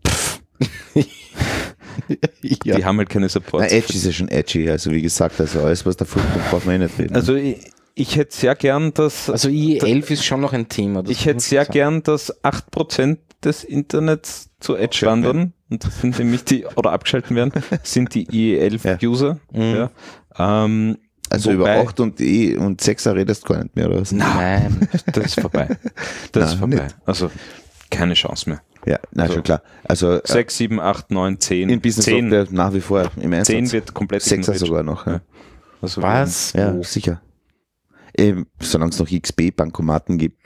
Die haben halt keine Support. Edge ist ja schon edgy, also wie gesagt, also alles, was da vorkommt, braucht man nicht reden. Also ich hätte sehr gern, dass... Also IE11 ist schon noch ein Thema. Ich hätte sehr gern, dass 8% des Internets zu Edge wandern, und das sind nämlich oder abgeschalten werden, sind die IE11-User. Ja. Also über 8 und 6er redest du gar nicht mehr, oder was? Nein, das ist vorbei. Das ist vorbei. Nicht. Also keine Chance mehr. Ja, also, schon klar. Also 6, 7, 8, 9, 10. In Business 10 Software nach wie vor im Einsatz. 10 wird komplett 6er sogar noch. Ja. Also was? Ja, sicher. Solange es noch XP-Bankomaten gibt,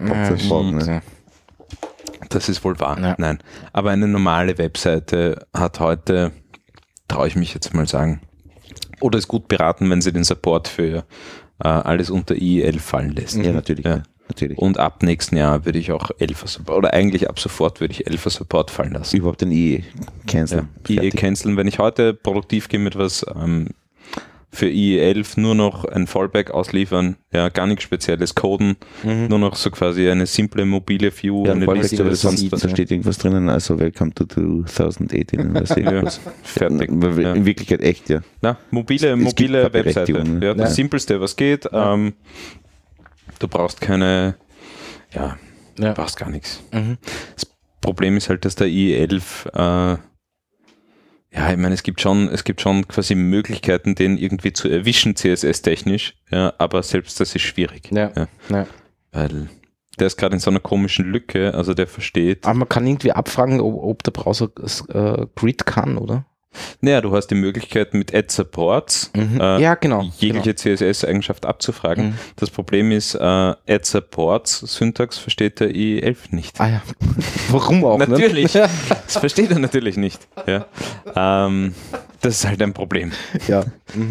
Das ist wohl wahr. Ja. Nein. Aber eine normale Webseite hat heute, traue ich mich jetzt mal sagen, oder ist gut beraten, wenn sie den Support für alles unter IE11 fallen lässt. Ja, natürlich. Ja. Natürlich. Und ab nächsten Jahr würde ich auch 11er Support, oder eigentlich ab sofort würde ich 11er Support fallen lassen. Überhaupt den IE canceln. Ja, IE canceln. Wenn ich heute produktiv gehe mit was für IE11 nur noch ein Fallback ausliefern, ja, gar nichts Spezielles coden, nur noch so quasi eine simple mobile View. Ja, eine Fallback, da steht irgendwas drinnen, also welcome to 2018. Fertig. In Wirklichkeit echt, ja. Na, mobile Webseite. Ja, das Simpelste, was geht. Du brauchst keine, du brauchst gar nichts. Das Problem ist halt, dass der IE11 ich meine, es gibt schon quasi Möglichkeiten, den irgendwie zu erwischen, CSS-technisch, ja, aber selbst das ist schwierig. Ja. Weil der ist gerade in so einer komischen Lücke, also der versteht. Aber man kann irgendwie abfragen, ob der Browser Grid kann, oder? Naja, du hast die Möglichkeit mit Add Supports jegliche CSS-Eigenschaft abzufragen. Das Problem ist, Add Supports Syntax versteht der IE11 nicht. Ah ja, warum auch? Natürlich, das versteht er natürlich nicht. Ja. Das ist halt ein Problem. Ja.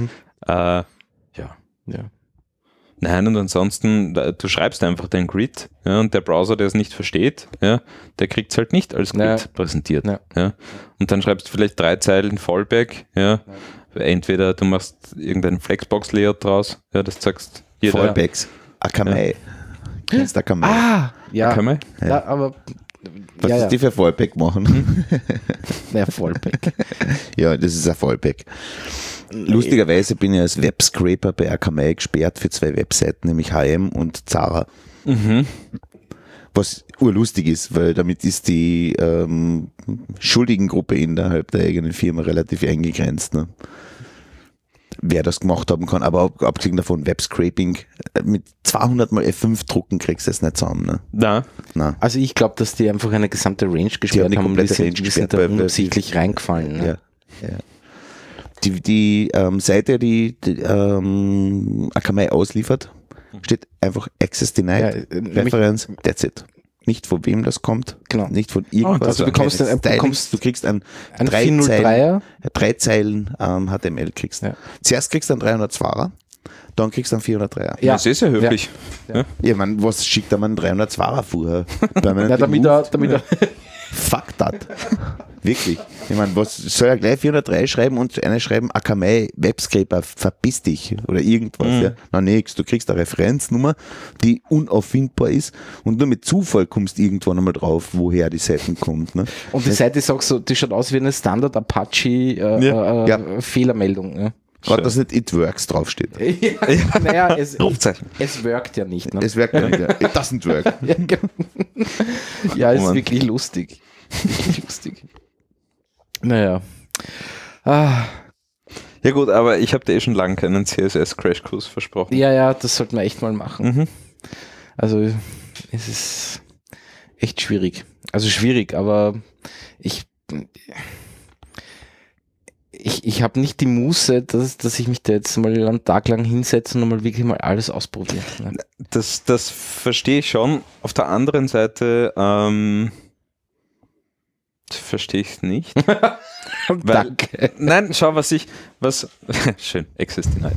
Nein, und ansonsten, du schreibst einfach dein Grid, ja, und der Browser, der es nicht versteht, ja, der kriegt es halt nicht als Grid präsentiert. Ja. Und dann schreibst du vielleicht 3 Zeilen Fallback, ja. Entweder du machst irgendein Flexbox-Layout draus, ja, das sagst jeder. Fallbacks, Akamai. Kennst du Akamai? Ah, ja. Akamai? Ja, aber... Was ist die für Fallback machen? Fallback. Ja, das ist ein Fallback. Lustigerweise bin ich als Webscraper bei Akamai gesperrt für 2 Webseiten, nämlich HM und Zara. Was urlustig ist, weil damit ist die Schuldigengruppe innerhalb der eigenen Firma relativ eingegrenzt. Ne? Wer das gemacht haben kann, aber abgesehen davon Webscraping, mit 200 mal F5 drucken kriegst du es nicht zusammen. Ne? Na. Also ich glaube, dass die einfach eine gesamte Range gesperrt haben und die sind da unabsichtlich reingefallen. Ne? Ja. Die Seite, die Akamai ausliefert, steht einfach Access Denied, Reference, that's it. Nicht von wem das kommt, Genau. nicht von irgendwas. Also du kriegst ein 3 Zeilen HTML kriegst. Ja. Zuerst kriegst du einen 302er, dann kriegst du einen 403er. Ja. Das ist ja höflich. Ja, man, was schickt da man einen 302er vorher? Ja, damit er Fuck that. Wirklich. Ich meine, was soll er gleich 403 schreiben und eine schreiben, Akamai Webscraper, verpiss dich oder irgendwas. Ja? Na nix, du kriegst eine Referenznummer, die unauffindbar ist und nur mit Zufall kommst du irgendwann einmal drauf, woher die Seite kommt. Ne? Und die Seite ist auch so, die schaut aus wie eine Standard Apache Fehlermeldung. Ja. Gerade, dass nicht It Works draufsteht. Naja, es workt ja nicht. Ne? Es wirkt ja nicht. It doesn't work. Ja, ist wirklich lustig. Wirklich lustig. Naja. Ja gut, aber ich habe dir schon lange keinen CSS-Crashkurs versprochen. Ja, das sollten wir echt mal machen. Also es ist echt schwierig. Also schwierig, aber ich habe nicht die Muße, dass ich mich da jetzt mal einen Tag lang hinsetze und mal wirklich mal alles ausprobiere. Ne? Das verstehe ich schon. Auf der anderen Seite verstehe ich es nicht. Danke. Nein, schau, schön, Access Denied.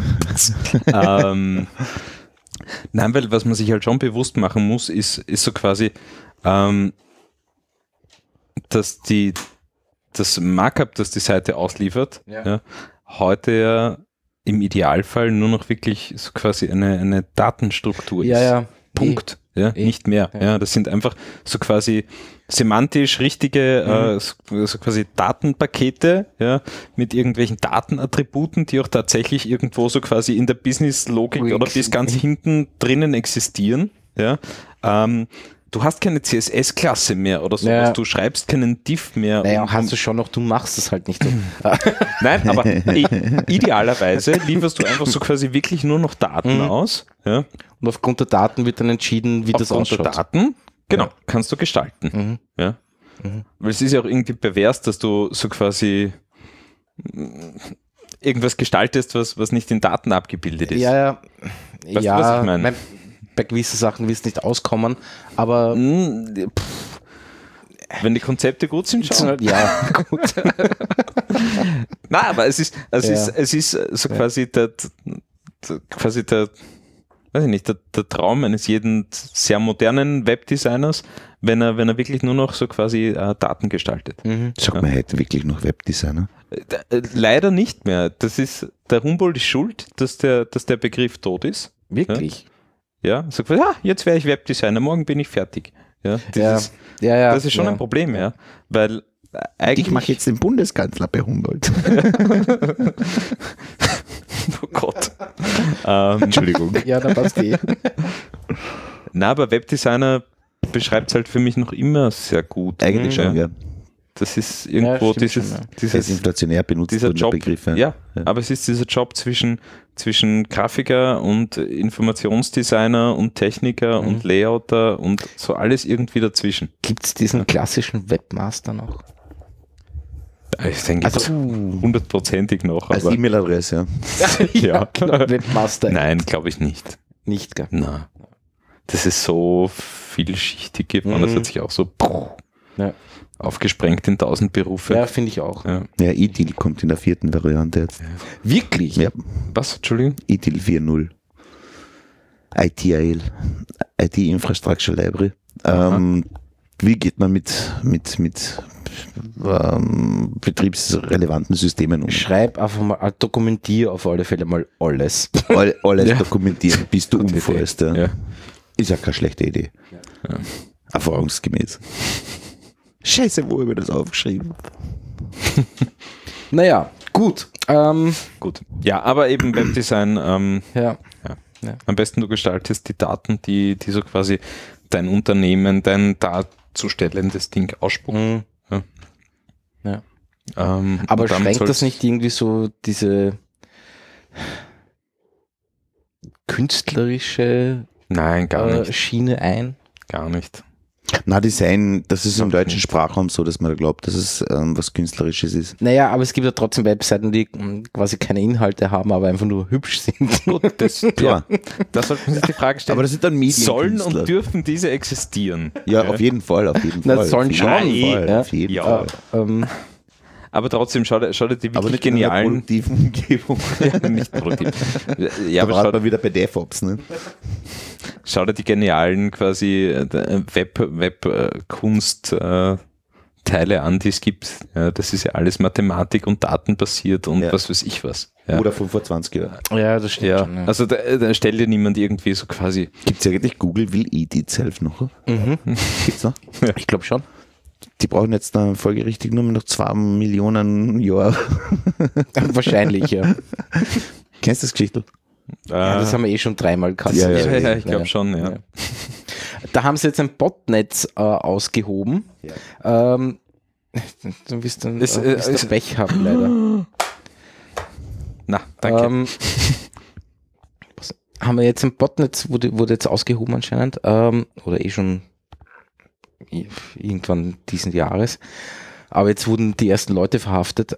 Nein, weil was man sich halt schon bewusst machen muss, ist so quasi, dass das Markup, das die Seite ausliefert, heute ja im Idealfall nur noch wirklich so quasi eine Datenstruktur ist. Ja. Punkt. Nicht mehr. Ja, das sind einfach so quasi semantisch richtige so quasi Datenpakete, mit irgendwelchen Datenattributen, die auch tatsächlich irgendwo so quasi in der Business-Logik oder bis ganz hinten drinnen existieren. Ja. Du hast keine CSS-Klasse mehr oder sowas, Ja. du schreibst keinen Div mehr. Naja, hast du schon noch, du machst es halt nicht so. Nein, aber idealerweise lieferst du einfach so quasi wirklich nur noch Daten aus. Ja. Und aufgrund der Daten wird dann entschieden, wie das ausschaut. Aufgrund der Daten, genau, kannst du gestalten. Ja. Weil es ist ja auch irgendwie pervers, dass du so quasi irgendwas gestaltest, was nicht in Daten abgebildet ist. Ja. Weißt du, was ich meine? Bei gewissen Sachen wirst du nicht auskommen, aber Wenn die Konzepte gut sind, schon. ja, gut. Nein, aber es ist so quasi der weiß ich nicht, der Traum eines jeden sehr modernen Webdesigners, wenn er wirklich nur noch so quasi Daten gestaltet. Sag mal, heute wirklich noch Webdesigner? Leider nicht mehr. Der Humboldt ist schuld, dass der Begriff tot ist. Wirklich? Ja, so quasi, jetzt wäre ich Webdesigner, morgen bin ich fertig. Ja, das ist schon ein Problem, weil eigentlich... Ich mache jetzt den Bundeskanzler bei Humboldt. Oh Gott. Entschuldigung. Ja, da passt eh. Na, aber Webdesigner beschreibt es halt für mich noch immer sehr gut. Eigentlich schon, ja. Das ist irgendwo dieses inflationär benutzt dieser Job, Begriff. Ja, aber es ist dieser Job zwischen Grafiker und Informationsdesigner und Techniker und Layouter und so alles irgendwie dazwischen. Gibt es diesen klassischen Webmaster noch? Ich denke, hundertprozentig noch. Als E-Mail-Adresse, ja. Genau, Webmaster. Nein, glaube ich nicht. Nicht, gell? Nein. Das ist so vielschichtig geworden, das hat sich auch so aufgesprengt in 1000 Berufe. Ja, finde ich auch. Ja. Ja, ITIL kommt in der 4. Variante jetzt. Wirklich? Ja. Was? Entschuldigung? ITIL 4.0. ITIL. IT Infrastructure Library. Wie geht man mit betriebsrelevanten Systemen um? Schreib einfach mal, dokumentiere auf alle Fälle mal alles. Alles dokumentieren, bis du umfällst. Ja. Ist ja keine schlechte Idee. Ja. Erfahrungsgemäß. Scheiße, wo habe ich das aufgeschrieben? Naja, gut. Gut. Ja, aber eben Webdesign, Am besten du gestaltest die Daten, die so quasi dein Unternehmen, dein darzustellendes Ding ausspucken. Ja. Aber schränkt das nicht irgendwie so diese künstlerische Nein, gar nicht. Schiene ein? Gar nicht. Na, Design, das ist im deutschen Sprachraum so, dass man da glaubt, dass es was Künstlerisches ist. Naja, aber es gibt ja trotzdem Webseiten, die quasi keine Inhalte haben, aber einfach nur hübsch sind. Das, Klar. da sollte man sich die Frage stellen, Aber das sind dann sollen Medienkünstler. und dürfen diese existieren? Ja, auf jeden Fall, auf jeden Na, Fall. sollen Auf schon, jeden Fall, ja. auf jeden Ja. Fall. Aber trotzdem, schau dir die Aber wirklich nicht in einer genialen... produktiven Umgebung. nicht produktiv. Ja, Da aber war man wieder bei DevOps, ne? schau dir die genialen quasi Web-Kunst-Teile an, die es gibt. Ja, das ist ja alles Mathematik und datenbasiert und Ja. was weiß ich was. Ja. Oder von vor 20 Jahren. Ja, das stimmt Ja, schon. Ja. also da stellt dir niemand irgendwie so quasi... Gibt es eigentlich Google will eat itself noch? Gibt's noch? Ich glaube schon. Die brauchen jetzt dann folgerichtig nur noch 2 Millionen Jahre. Wahrscheinlich, ja. Kennst du das Geschichte? Ja. Das haben wir eh schon 3-mal kassiert. Ja, ich glaube schon, ja. Da haben sie jetzt ein Botnetz ausgehoben. Ja. Du wirst dann Ist das Pech haben, leider. Na, danke. Haben wir jetzt ein Botnetz, wurde jetzt ausgehoben anscheinend, oder eh schon irgendwann diesen Jahres. Aber jetzt wurden die ersten Leute verhaftet.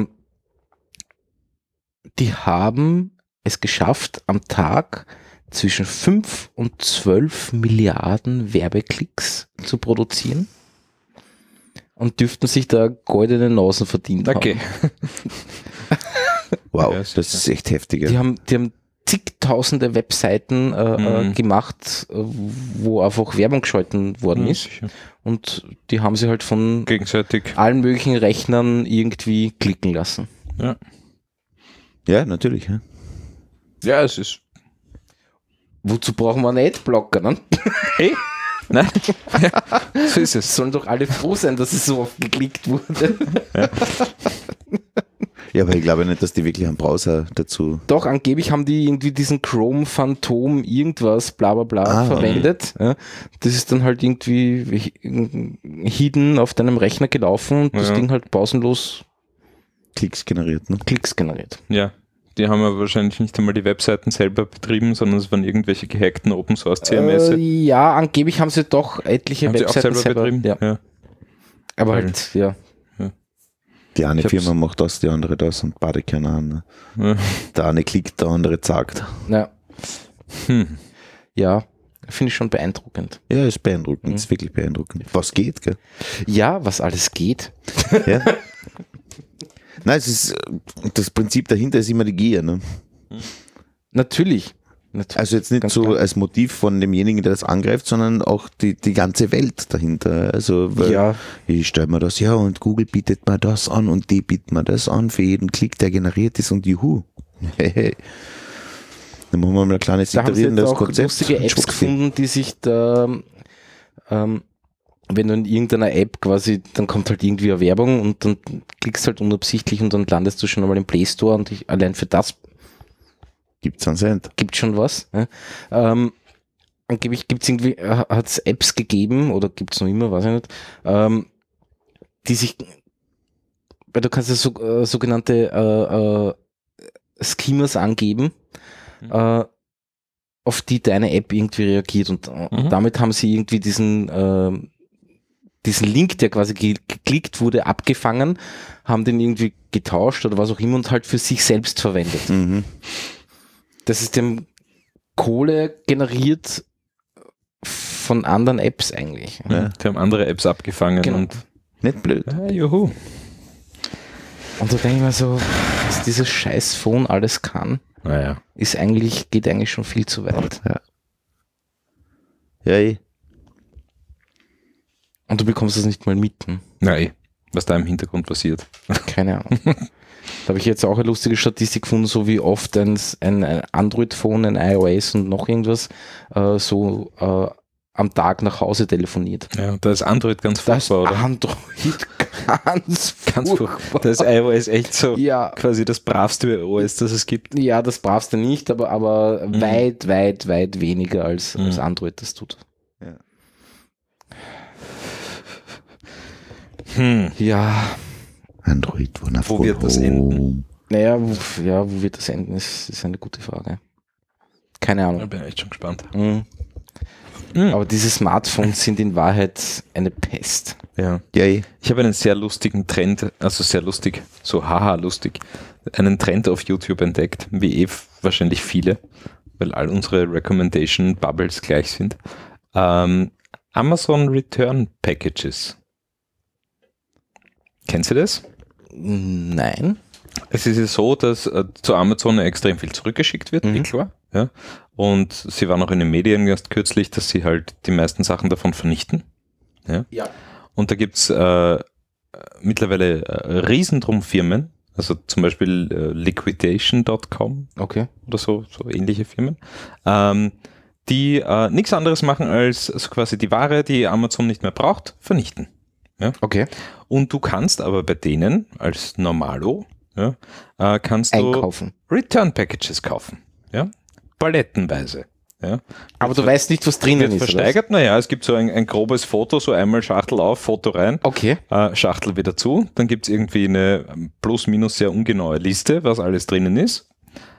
Die haben es geschafft, am Tag zwischen 5 und 12 Milliarden Werbeklicks zu produzieren und dürften sich da goldene Nasen verdient Okay. haben. Wow, Ja, das ist echt heftig. Ja. Die haben zigtausende Webseiten gemacht, wo einfach Werbung geschalten worden ist. Sicher. Und die haben sie halt von Gegenseitig. allen möglichen Rechnern irgendwie klicken lassen. Ja, Ja, natürlich. Ja. ja es ist... Wozu brauchen wir einen Adblocker, ne? Hey? Nein? So ist es. Sollen doch alle froh sein, dass es so oft geklickt wurde. Ja, aber ich glaube nicht, dass die wirklich einen Browser dazu. Doch, angeblich haben die irgendwie diesen Chrome Phantom irgendwas bla bla bla verwendet. Ja, das ist dann halt irgendwie hidden auf deinem Rechner gelaufen und das Ding halt pausenlos Klicks generiert. Ne? Klicks generiert. Ja, die haben ja wahrscheinlich nicht einmal die Webseiten selber betrieben, sondern es waren irgendwelche gehackten Open Source CMS. Ja, angeblich haben sie doch etliche Haben sie auch Webseiten selber betrieben? Ja. Aber halt, ja. Die eine Ich hab's- Firma macht das, die andere das und beide keine Ahnung. Ja. Der eine klickt, der andere sagt. Ja, Hm. ja finde ich schon beeindruckend. Ja, ist beeindruckend, ist wirklich beeindruckend. Was geht, gell? Ja, was alles geht. Ja. Nein, es ist, das Prinzip dahinter ist immer die Gier. Ne? Natürlich. Also jetzt nicht Ganz so klar. als Motiv von demjenigen, der das angreift, sondern auch die ganze Welt dahinter. Also weil Ja. ich stelle mir das, ja, und Google bietet mir das an und die bieten mir das an für jeden Klick, der generiert ist und juhu. Hey. Dann machen wir mal ein kleines Da haben sie jetzt iterierendes auch Konzept. lustige Apps Schwuppsi. gefunden, die sich da, wenn du in irgendeiner App quasi, dann kommt halt irgendwie eine Werbung und dann klickst halt unabsichtlich und dann landest du schon einmal im Play Store und allein für das Gibt's einen Cent. gibt schon was. Ja. Angeblich gibt's irgendwie, hat es Apps gegeben oder gibt es noch immer, weiß ich nicht, die sich, weil du kannst ja sogenannte Schemas angeben, auf die deine App irgendwie reagiert und damit haben sie irgendwie diesen Link, der quasi geklickt wurde, abgefangen, haben den irgendwie getauscht oder was auch immer und halt für sich selbst verwendet. Mhm. Das ist dem Kohle generiert von anderen Apps eigentlich. Ja. Die haben andere Apps abgefangen Genau. und Nicht blöd. juhu. Und da denke ich mir so, was dieses scheiß Phone alles kann, Naja. geht eigentlich schon viel zu weit. Ja, eh. Und du bekommst das nicht mal mit. Hm? Nein, was da im Hintergrund passiert. Keine Ahnung. Da habe ich jetzt auch eine lustige Statistik gefunden, so wie oft ein Android-Phone, ein iOS und noch irgendwas am Tag nach Hause telefoniert. Ja, da ist Android ganz Das furchtbar, oder? Android ganz furchtbar. Da ist iOS echt so Ja, quasi das bravste OS, das es gibt. ja, das brauchst du nicht, aber weit, weit, weit weniger als Android das tut. Ja, Android, Wo wird das enden? naja, wo wird das enden, ist eine gute Frage. Keine Da Ahnung. bin ich echt schon gespannt. Mhm. Aber diese Smartphones sind in Wahrheit eine Pest. Ja. Yay. Ich habe einen sehr lustigen Trend, also sehr lustig, so haha lustig, einen Trend auf YouTube entdeckt, wie wahrscheinlich viele, weil all unsere Recommendation Bubbles gleich sind. Amazon Return Packages. Kennst du das? Nein. Es ist ja so, dass zu Amazon extrem viel zurückgeschickt wird, wie klar. Ja. Und sie waren auch in den Medien erst kürzlich, dass sie halt die meisten Sachen davon vernichten. Ja. Und da gibt es mittlerweile riesendrum Firmen, also zum Beispiel liquidation.com Okay. oder so ähnliche Firmen, die nichts anderes machen als also quasi die Ware, die Amazon nicht mehr braucht, vernichten. Ja? Okay. Und du kannst aber bei denen als Normalo kannst Einkaufen. du Return Packages kaufen. Ja? Palettenweise. Ja? Aber du weißt nicht, was drinnen ist. Versteigert, naja, es gibt so ein grobes Foto, so einmal Schachtel auf, Foto rein, Okay. Schachtel wieder zu, dann gibt es irgendwie eine plus minus sehr ungenaue Liste, was alles drinnen ist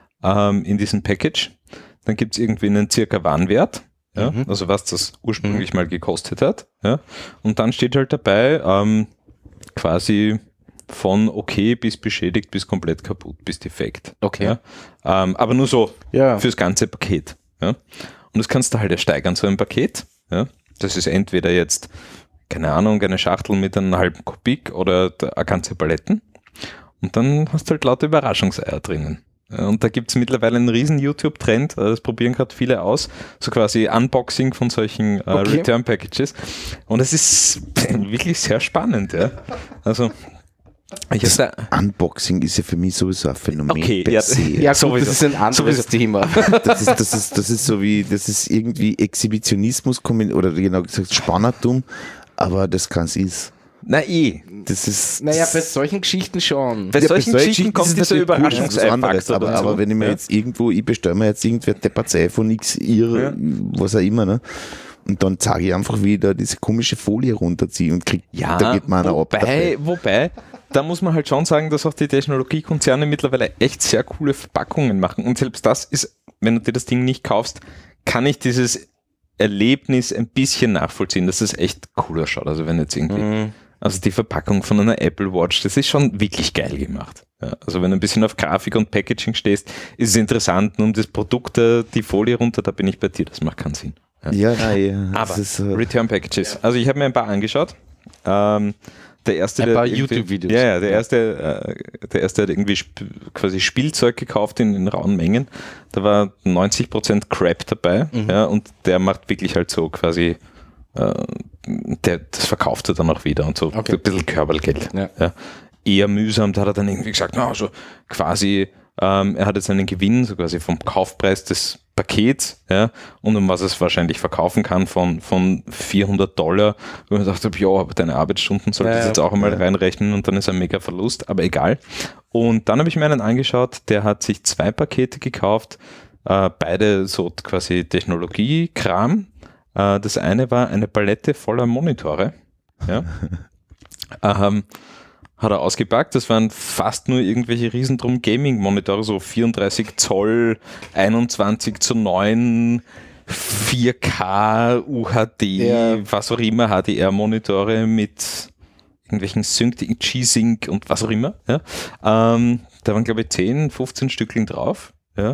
in diesem Package. Dann gibt es irgendwie einen circa Warenwert, ja? Also was das ursprünglich mal gekostet hat. Ja? Und dann steht halt dabei quasi von okay bis beschädigt bis komplett kaputt bis defekt. Okay. Ja? Aber nur so fürs ganze Paket. Ja? Und das kannst du halt ersteigern, so ein Paket. Ja? Das ist entweder jetzt, keine Ahnung, eine Schachtel mit einem halben Kubik oder eine ganze Paletten. Und dann hast du halt lauter Überraschungseier drinnen. Und da gibt es mittlerweile einen riesen YouTube-Trend, das probieren gerade viele aus, so quasi Unboxing von solchen Return-Packages. Und es ist wirklich sehr spannend. Ja? Also Das Unboxing ist ja für mich sowieso ein Phänomen. Okay, per se. Ja, gut, das ist ein anderes Thema. Das ist so wie, das ist irgendwie Exhibitionismus oder genau gesagt Spannertum, aber das kann es ist. Na Das ist. Naja, bei solchen Geschichten schon. Bei solchen Geschichten kommt dieser Überraschungsfaktor. Aber wenn ich mir jetzt irgendwo, ich bestelle mir jetzt irgendwer Deppazei von X, was auch immer, ne? Und dann zeige ich einfach, wie ich da diese komische Folie runterziehe und kriege, da geht man ab. Wobei, da muss man halt schon sagen, dass auch die Technologiekonzerne mittlerweile echt sehr coole Verpackungen machen. Und selbst das ist, wenn du dir das Ding nicht kaufst, kann ich dieses Erlebnis ein bisschen nachvollziehen, dass es echt cooler schaut. Also wenn jetzt irgendwie, also die Verpackung von einer Apple Watch, das ist schon wirklich geil gemacht. Ja, also wenn du ein bisschen auf Grafik und Packaging stehst, ist es interessant. Nur um das Produkt, die Folie runter, da bin ich bei dir, das macht keinen Sinn. Ja. Aber Return Packages. Also ich habe mir ein paar angeschaut. Der erste, ein paar YouTube-Videos. Ja, der erste hat irgendwie quasi Spielzeug gekauft in rauen Mengen. Da war 90% Crap dabei. Ja, und der macht wirklich halt so quasi, das verkauft er dann auch wieder und so ein bisschen Körpergeld. Ja. Eher mühsam, da hat er dann irgendwie gesagt, na, also quasi, er hat jetzt einen Gewinn, so quasi vom Kaufpreis des Pakets, ja, und um was es wahrscheinlich verkaufen kann von $400, wo ich dachte, ja, aber deine Arbeitsstunden solltest du jetzt auch einmal reinrechnen und dann ist ein mega Verlust, aber egal. Und dann habe ich mir einen angeschaut, der hat sich 2 Pakete gekauft, beide so quasi Technologie-Kram. Das eine war eine Palette voller Monitore, ja. Hat er ausgepackt, das waren fast nur irgendwelche riesendrum Gaming-Monitore, so 34 Zoll, 21:9, 4K, UHD, was auch immer, HDR-Monitore mit irgendwelchen G-Sync und was auch immer. Ja. Da waren, glaube ich, 10, 15 Stückchen drauf. Ja.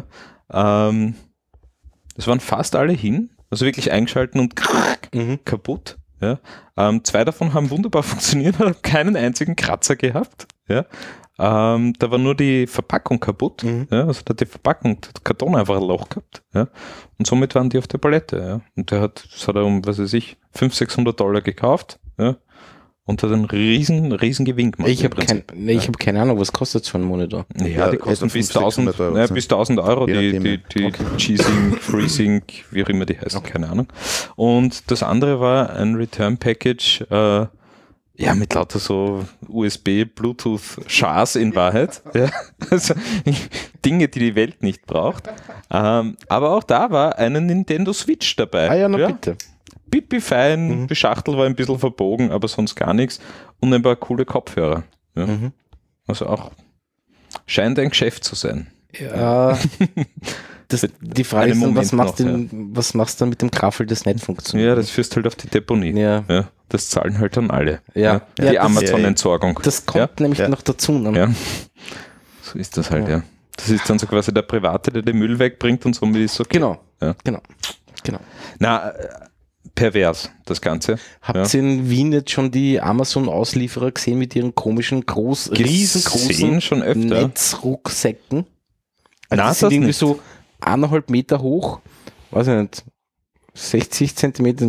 Das waren fast alle hin, also wirklich eingeschalten und kaputt. Ja. 2 davon haben wunderbar funktioniert, haben keinen einzigen Kratzer gehabt. Ja. Da war nur die Verpackung kaputt. Ja. Also da hat die Verpackung, der Karton einfach ein Loch gehabt. Ja. Und somit waren die auf der Palette. Ja. Und das hat er um, was weiß ich, $500-600 gekauft. Ja. Und hat einen riesen Gewinn gemacht. Ich habe keine Ahnung, was kostet so ein Monitor? Ja, die kosten bis 1.000 Euro. Ja, bis 1.000 Euro, die G-Sync, FreeSync, wie auch immer die heißen, keine Ahnung. Und das andere war ein Return-Package, mit lauter so USB, Bluetooth, Schars in Wahrheit. Ja. Also Dinge, die die Welt nicht braucht. Aber auch da war eine Nintendo Switch dabei. Ah ja, na bitte. Pipi fein, die Schachtel war ein bisschen verbogen, aber sonst gar nichts. Und ein paar coole Kopfhörer. Ja. Also auch scheint ein Geschäft zu sein. Ja. Die Frage ist dann, Moment was machst du dann mit dem Graffel, das nicht funktioniert? Ja, das führst halt auf die Deponie. Ja. Ja, das zahlen halt dann alle. Ja. Die Ja, Amazon-Entsorgung. Das kommt nämlich noch dazu. Ne? Ja. So ist das halt, ja. Das ist dann so quasi der Private, der den Müll wegbringt und somit ist es okay. Genau. Ja. Genau. Na, pervers, das Ganze. Habt ihr in Wien jetzt schon die Amazon-Auslieferer gesehen mit ihren komischen, riesengroßen schon öfter. Netzrucksäcken? Also Na, die sind das irgendwie nicht. so 1,5 Meter hoch, weiß ich nicht, 60 Zentimeter,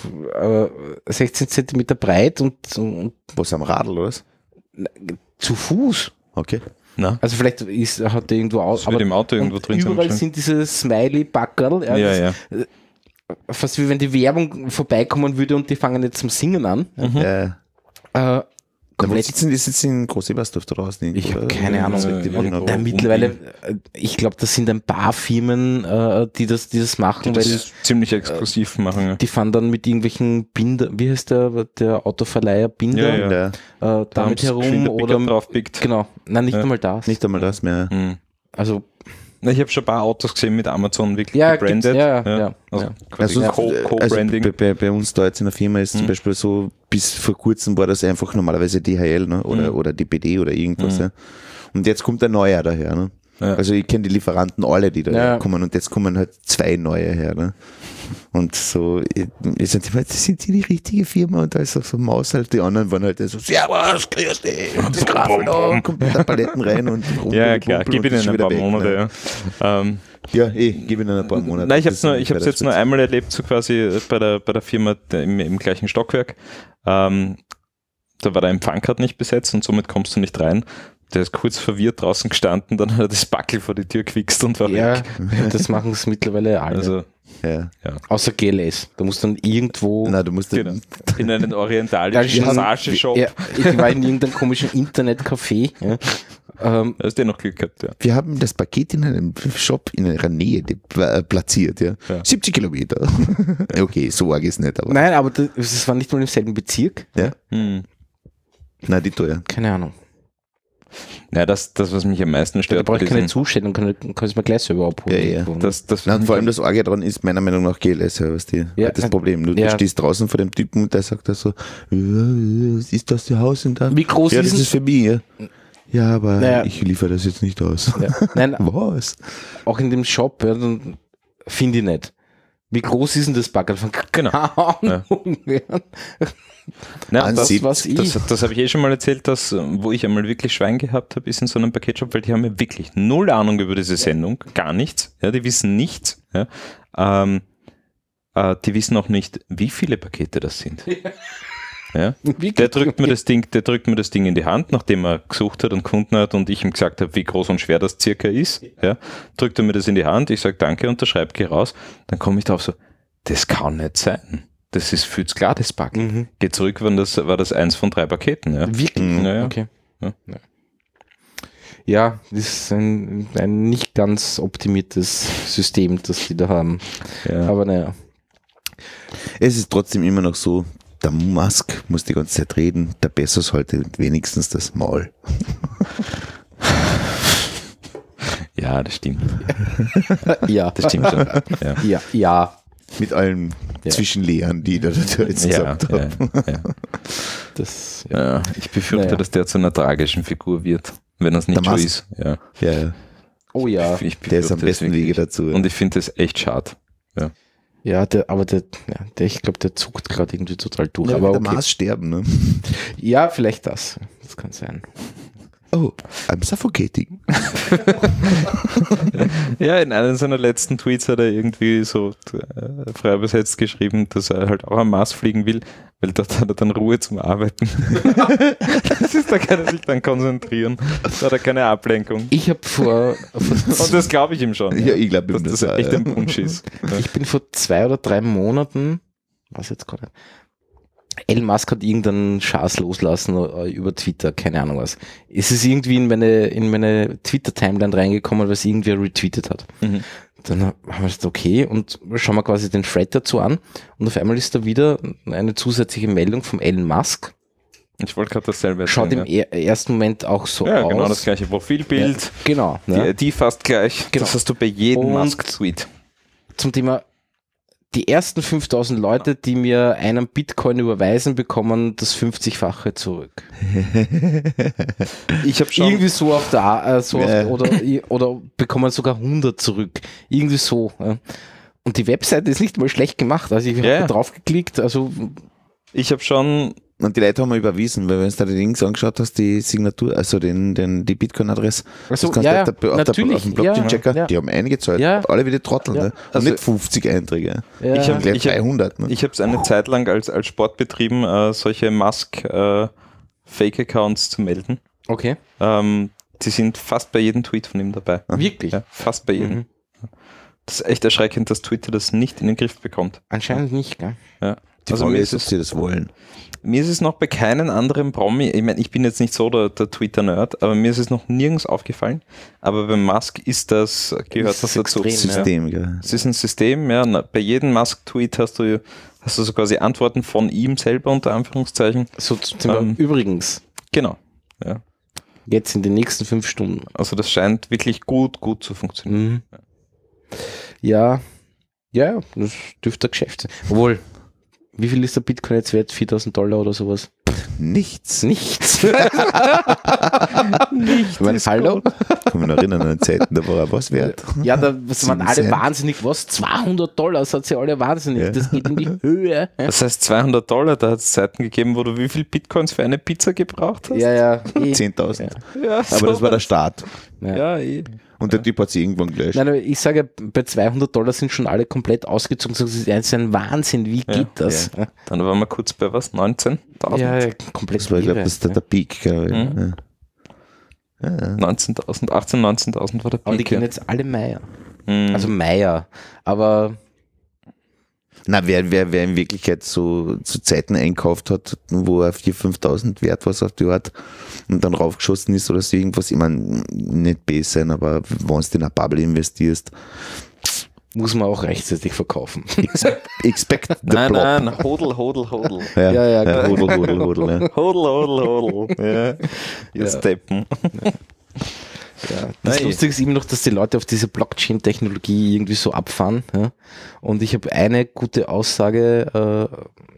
16 Zentimeter breit und Was am Radl, oder was? zu Fuß. Okay. Na, Also vielleicht hat der irgendwo aus, das wird im Auto irgendwo drin sein. überall sind diese Smiley-Backerl. Ja. Fast wie wenn die Werbung vorbeikommen würde und die fangen jetzt zum Singen an. Wo Komplett. sitzen die sitzen in Groß-Ebersdorf draußen? Ich habe keine Ahnung. Ja, Mittlerweile, ich glaube, das sind ein paar Firmen, die das machen, Das weil ist ziemlich exklusiv machen. Ja. die fahren dann mit irgendwelchen Binder, wie heißt der Autoverleiher Binder, Ja. damit haben's herum geschwind ein Pickup oder draufpickt. genau, nein, nicht einmal das. Nicht einmal das mehr. Also Na, ich habe schon ein paar Autos gesehen mit Amazon wirklich Ja, gebrandet. gibt's, ja. Also quasi Also, Co-Branding. bei uns da jetzt in der Firma ist zum Beispiel so, bis vor kurzem war das einfach normalerweise DHL, ne? Oder DPD oder irgendwas. Ja. Und jetzt kommt ein neuer daher. Ne? Ja. Also ich kenne die Lieferanten alle, die da Ja. kommen und jetzt kommen halt 2 neue her. Ne? Und so, ich sag immer, das sind die richtige Firma und da ist auch so Maus halt, die anderen waren halt so, servus, grüß dich, und das Graffel da, kommt mit der Paletten rein und Ja, klar, gib ihnen ein paar Monate. Ja. Ja, gib ihnen ein paar Monate. Nein, ich habe es Das jetzt nur einmal erlebt, so quasi bei der Firma im gleichen Stockwerk. Da war der Empfang gerade nicht besetzt und somit kommst du nicht rein. Der ist kurz verwirrt draußen gestanden, dann hat er das Backel vor die Tür gewichst und war ja, weg. das machen es mittlerweile alle. Also Ja. Außer GLS. Da musst du dann irgendwo. Na, du musst genau. In einen orientalischen Ja, Massageshop. Ja, ich war in irgendeinem komischen Internetcafé. Ja. Da hast du noch Glück gehabt, ja. Wir haben das Paket in einem Shop in ihrer Nähe platziert, ja. Ja. 70 Kilometer. Okay, so arg ist nicht, aber. Nein, aber das war nicht mal im selben Bezirk. Ja. Hm. Nein, die teuer. Keine Ahnung. Ja, das, was mich am meisten Da stört, brauche ich keine diesen- Zustellung, kann ich mir gleich selber abholen. Ja, ja. irgendwo, ne? das Na, und vor allem das Arge dran ist meiner Meinung nach GLS, ja, was Ja, das Problem. Du ja. stehst draußen vor dem Typen und der sagt da so, ja, ist das Ihr Haus und da? Wie groß Ja, ist das es? ist für mich, ja. Ja, aber Naja. ich liefere das jetzt nicht aus. Ja. Nein, Was? auch in dem Shop, ja, dann finde ich nicht. Wie groß ist denn das Backerl? Genau. Keine Ahnung. Ja. Ja, An das, sich- Was ich. das habe ich eh schon mal erzählt, dass, wo ich einmal wirklich Schwein gehabt habe, ist in so einem Paketshop, weil die haben ja wirklich null Ahnung über diese Sendung, gar nichts. Ja, die wissen nichts. Ja. Die wissen auch nicht, wie viele Pakete das sind. Ja. Der drückt mir das Ding in die Hand, nachdem er gesucht hat und gefunden hat und ich ihm gesagt habe, wie groß und schwer das circa ist. Ja. Drückt er mir das in die Hand, ich sage danke, unterschreibe, geh raus. Dann komme ich drauf so, das kann nicht sein. Das ist viel zu klar, das Packen. Geh zurück, war das 1 von 3 Paketen. Ja. Wirklich? Ja, ja. Okay. Ja. Ja, das ist ein nicht ganz optimiertes System, das die da haben. Ja. Aber naja. Es ist trotzdem immer noch so, der Musk muss die ganze Zeit reden, der Bezos heute wenigstens das Maul. Ja, das stimmt. Ja, Das stimmt schon. Ja. ja. Mit allen Zwischenlehren, die da jetzt Ja, gesagt ja, haben. ja. Das, Ja, ich befürchte, Naja. dass der zu einer tragischen Figur wird, wenn er es nicht Der schon Musk? ist. Ja. Ja, oh ja. Ich der ist am befürchte es besten Wege wirklich. dazu. Und ich finde das echt schade. Ja, ich glaube, der zuckt gerade irgendwie total durch. ja, aber der okay. Mars sterben, ne? Ja, vielleicht das. Das kann sein. Oh, I'm suffocating. Ja, in einem seiner letzten Tweets hat er irgendwie so frei übersetzt geschrieben, dass er halt auch am Mars fliegen will, weil dort hat er dann Ruhe zum Arbeiten. Da kann er sich dann konzentrieren. Da hat er keine Ablenkung. Ich habe Und das glaube ich ihm schon. Ja, ich glaube, dass das echt ein Punsch ist. ich bin vor 2 oder 3 Monaten, was jetzt gerade, Elon Musk hat irgendeinen Schaß loslassen über Twitter, keine Ahnung was. Es ist irgendwie in meine Twitter-Timeline reingekommen, weil es irgendwer retweetet hat. Mhm. Dann haben wir gesagt, okay, und schauen wir quasi den Thread dazu an und auf einmal ist da wieder eine zusätzliche Meldung vom Elon Musk Ich wollte gerade dasselbe Schaut im erzählen, ersten Moment auch so ja, aus. genau das gleiche Profilbild. Ja, genau. Die Ne? ID fast gleich. Genau. Das hast du bei jedem Und Musk-Tweet. Zum Thema, die ersten 5000 Leute, die mir einen Bitcoin überweisen, bekommen das 50-fache zurück. Ich habe schon... Irgendwie so auf der oder bekommen sogar 100 zurück. Irgendwie so. Ja. Und die Webseite ist nicht mal schlecht gemacht. Also ich habe da drauf geklickt. Also Ich habe schon... Und die Leute haben wir überwiesen, weil wenn du dir die Links angeschaut hast, die Signatur, also die Bitcoin-Adresse, also, auf dem Blockchain-Checker, die haben einige Zahlen, alle wieder Trotteln, ne? Und Also, nicht 50 Einträge. Ja. Ich habe Gleich 300. Ne? Ich habe es eine Zeit lang als Sport betrieben, solche Musk-Fake-Accounts zu melden. Okay. Die sind fast bei jedem Tweet von ihm dabei. Wirklich? Ja, fast bei jedem. Das ist echt erschreckend, dass Twitter das nicht in den Griff bekommt. Anscheinend nicht, gell? Ja. Die Frage ist, ob sie das wollen. Mir ist es noch bei keinem anderen Promi, ich meine, ich bin jetzt nicht so der Twitter-Nerd, aber mir ist es noch nirgends aufgefallen. Aber bei Musk gehört das dazu. extrem, System, ja. Es ist ein System, ja. Bei jedem Musk-Tweet hast du so quasi Antworten von ihm selber unter Anführungszeichen. So zum Thema übrigens. Genau. Ja. Jetzt in den nächsten 5 Stunden. Also das scheint wirklich gut zu funktionieren. Mhm. Ja, das dürfte ein Geschäft sein. Obwohl, wie viel ist der Bitcoin jetzt wert? $4.000 oder sowas? Nichts. Nichts. Ich meine, hallo? Ich kann mich noch erinnern an Zeiten, da war er was wert. Ja, da waren alle Cent. wahnsinnig. Was? $200? Das hat sie alle wahnsinnig. Ja. Das geht in die Höhe. Das heißt $200, da hat es Zeiten gegeben, wo du wie viel Bitcoins für eine Pizza gebraucht hast? Ja. 10.000. Ja, Aber das war der Start. Ja, eh. Und der Typ hat sie irgendwann gelöscht. Nein, aber ich sage, bei $200 sind schon alle komplett ausgezogen. Das ist ein Wahnsinn. Wie geht das? Ja. Dann waren wir kurz bei was? 19.000? Ja, komplett Das war, ich glaube, das ist der Peak. Glaube ich. Mhm. Ja. 19.000, 19.000 war der Peak. Aber die gehen jetzt alle Meier. Also Meier. Aber Na, wer in Wirklichkeit so zu Zeiten einkauft hat, wo er 4.000, 5.000 wert was auf die Art und dann raufgeschossen ist oder so irgendwas, ich meine, nicht besser sein, aber wenn du in eine Bubble investierst, muss man auch rechtzeitig verkaufen. expect the Nein, plop. nein, hodl. Ja, Hodl. Ja. Hodl. Ja. Ihr Steppen. Ja, das Lustige ist immer noch, dass die Leute auf diese Blockchain-Technologie irgendwie so abfahren. Ja? Und ich habe eine gute Aussage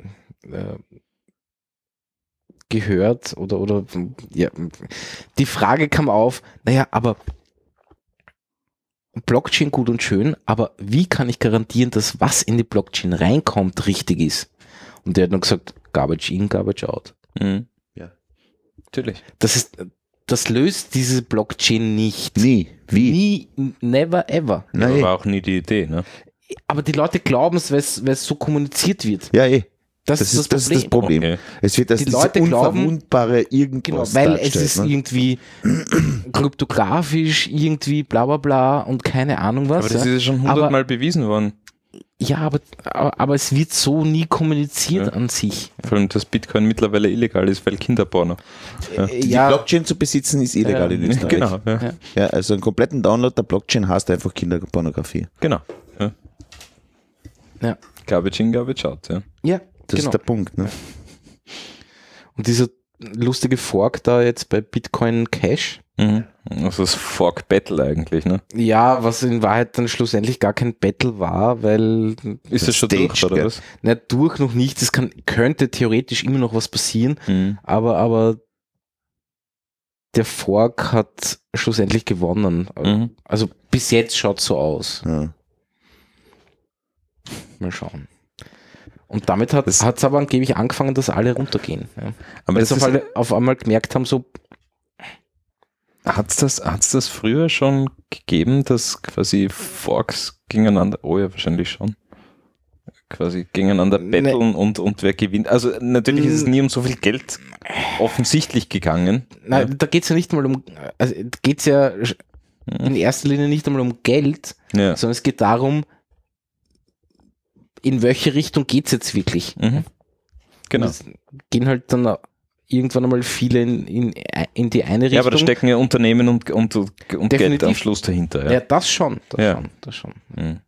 gehört oder ja, die Frage kam auf, naja, aber Blockchain gut und schön, aber wie kann ich garantieren, dass was in die Blockchain reinkommt, richtig ist? Und der hat dann gesagt, Garbage in, Garbage out. Mhm. Ja. Natürlich. Das löst diese Blockchain nicht. Nie. Wie? Nie, never ever. Nein. War auch nie die Idee, ne? Aber die Leute glauben es, weil es so kommuniziert wird. Ja, eh. Das ist das Problem. Okay. Es wird als Die das Leute glauben, Unverwundbare irgendwas weil es dargestellt, ist ne? irgendwie kryptografisch, irgendwie bla bla bla und keine Ahnung was. Aber das ist ja schon 100-mal bewiesen worden. Ja, aber es wird so nie kommuniziert an sich. Vor allem, dass Bitcoin mittlerweile illegal ist, weil Kinderporno. Die Blockchain zu besitzen ist illegal in Österreich. Genau. Ja, also einen kompletten Download der Blockchain heißt einfach Kinderpornografie. Genau. Ja. Garbage in, Garbage out. Ja. Ja, Das genau. ist der Punkt. Ne? Und dieser lustige Fork da jetzt bei Bitcoin Cash. Mhm. Also das Fork Battle eigentlich, ne? Ja, was in Wahrheit dann schlussendlich gar kein Battle war, weil Ist das schon durch, oder was? nicht durch noch nicht, es könnte theoretisch immer noch was passieren, aber der Fork hat schlussendlich gewonnen. Mhm. Also bis jetzt schaut es so aus. Ja. Mal schauen. Und damit hat es aber angeblich angefangen, dass alle runtergehen. Ja. Aber Weil das sie ist, auf einmal gemerkt haben, so hat's das früher schon gegeben, dass quasi Forks gegeneinander, oh ja, wahrscheinlich schon, quasi gegeneinander betteln und wer gewinnt. Also natürlich ist es nie um so viel Geld offensichtlich gegangen. Nein, da geht es ja nicht mal also geht es ja in erster Linie nicht einmal um Geld, Ja. sondern es geht darum, in welche Richtung geht es jetzt wirklich. Mhm. Genau. Und es gehen halt dann irgendwann einmal viele in die eine Richtung. Ja, aber da stecken ja Unternehmen und Geld am Schluss dahinter. Ja, das schon. Ja. Das schon. Mhm.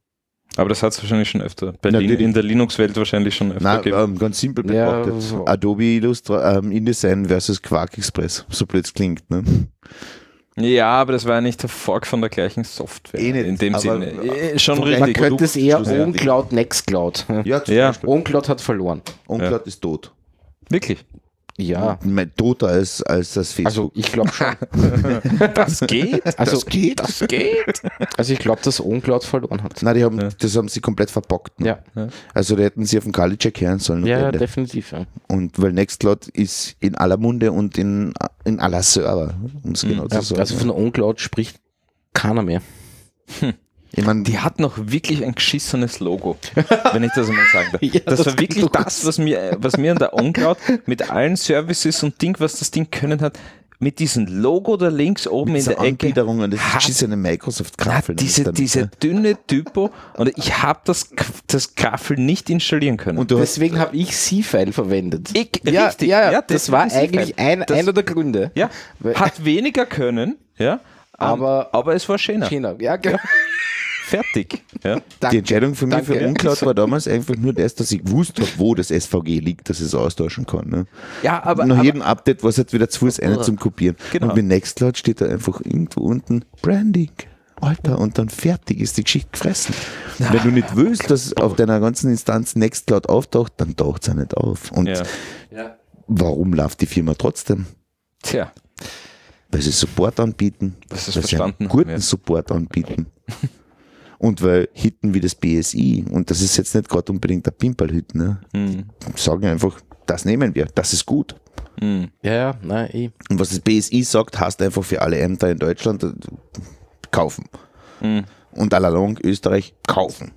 Aber das hat es wahrscheinlich schon öfter. In der Linux-Welt wahrscheinlich schon öfter gegeben. Ganz simpel betrachtet. Ja, Adobe InDesign versus Quark Express. So blöd es klingt. Ne? Ja, aber das war ja nicht der Fork von der gleichen Software. Nicht, in dem Sinne. Schon richtig. Man könnte es eher OwnCloud, Nextcloud. Ja, OwnCloud hat verloren. OwnCloud ist tot. Wirklich? Ja. Toter als das Facebook. Also ich glaube schon. Das geht? Das geht. Also ich glaube, dass OwnCloud verloren hat. Nein, das haben sie komplett verbockt. Ne? Ja. Also da hätten sie auf den Kali-Check hören sollen. Ja, definitiv. Ja. Und weil Nextcloud ist in aller Munde und in aller Server, um es genau zu sagen. Also von OwnCloud spricht keiner mehr. Ich mein, Die hat noch wirklich ein geschissenes Logo, wenn ich das einmal sagen darf. Ja, das war wirklich du das, was mir an der OwnCloud mit allen Services und Ding, was das Ding können hat, mit diesem Logo da links oben in der Ecke. Angliederung und das ist eine Microsoft-Graffel. Diese dünne Typo und ich habe das Graffel nicht installieren können. Und deswegen habe ich C-File verwendet. Richtig. Ja, das war eigentlich einer der Gründe. Ja, hat weniger können, ja, aber es war schöner. Ja, genau. Fertig. Ja. Die Entscheidung für mich für Danke. OwnCloud war damals einfach nur das, dass ich gewusst habe, wo das SVG liegt, dass ich es austauschen kann. Ne? Ja, aber Nach jedem Update war es halt wieder zu Fuß einer zum Kopieren. Genau. Und bei Nextcloud steht da einfach irgendwo unten Branding. Alter, und dann fertig ist die Geschichte gefressen. Wenn du nicht willst, dass auf deiner ganzen Instanz Nextcloud auftaucht, dann taucht es ja nicht auf. Und warum läuft die Firma trotzdem? Tja. Weil sie Support anbieten, Was weil sie einen guten Support anbieten. Und weil Hitten wie das BSI, und das ist jetzt nicht gerade unbedingt der Pimperl-Hit, ne? Sagen einfach, das nehmen wir, das ist gut. Ja, nein, Und was das BSI sagt, heißt einfach für alle Ämter in Deutschland kaufen. Und allalong Österreich kaufen.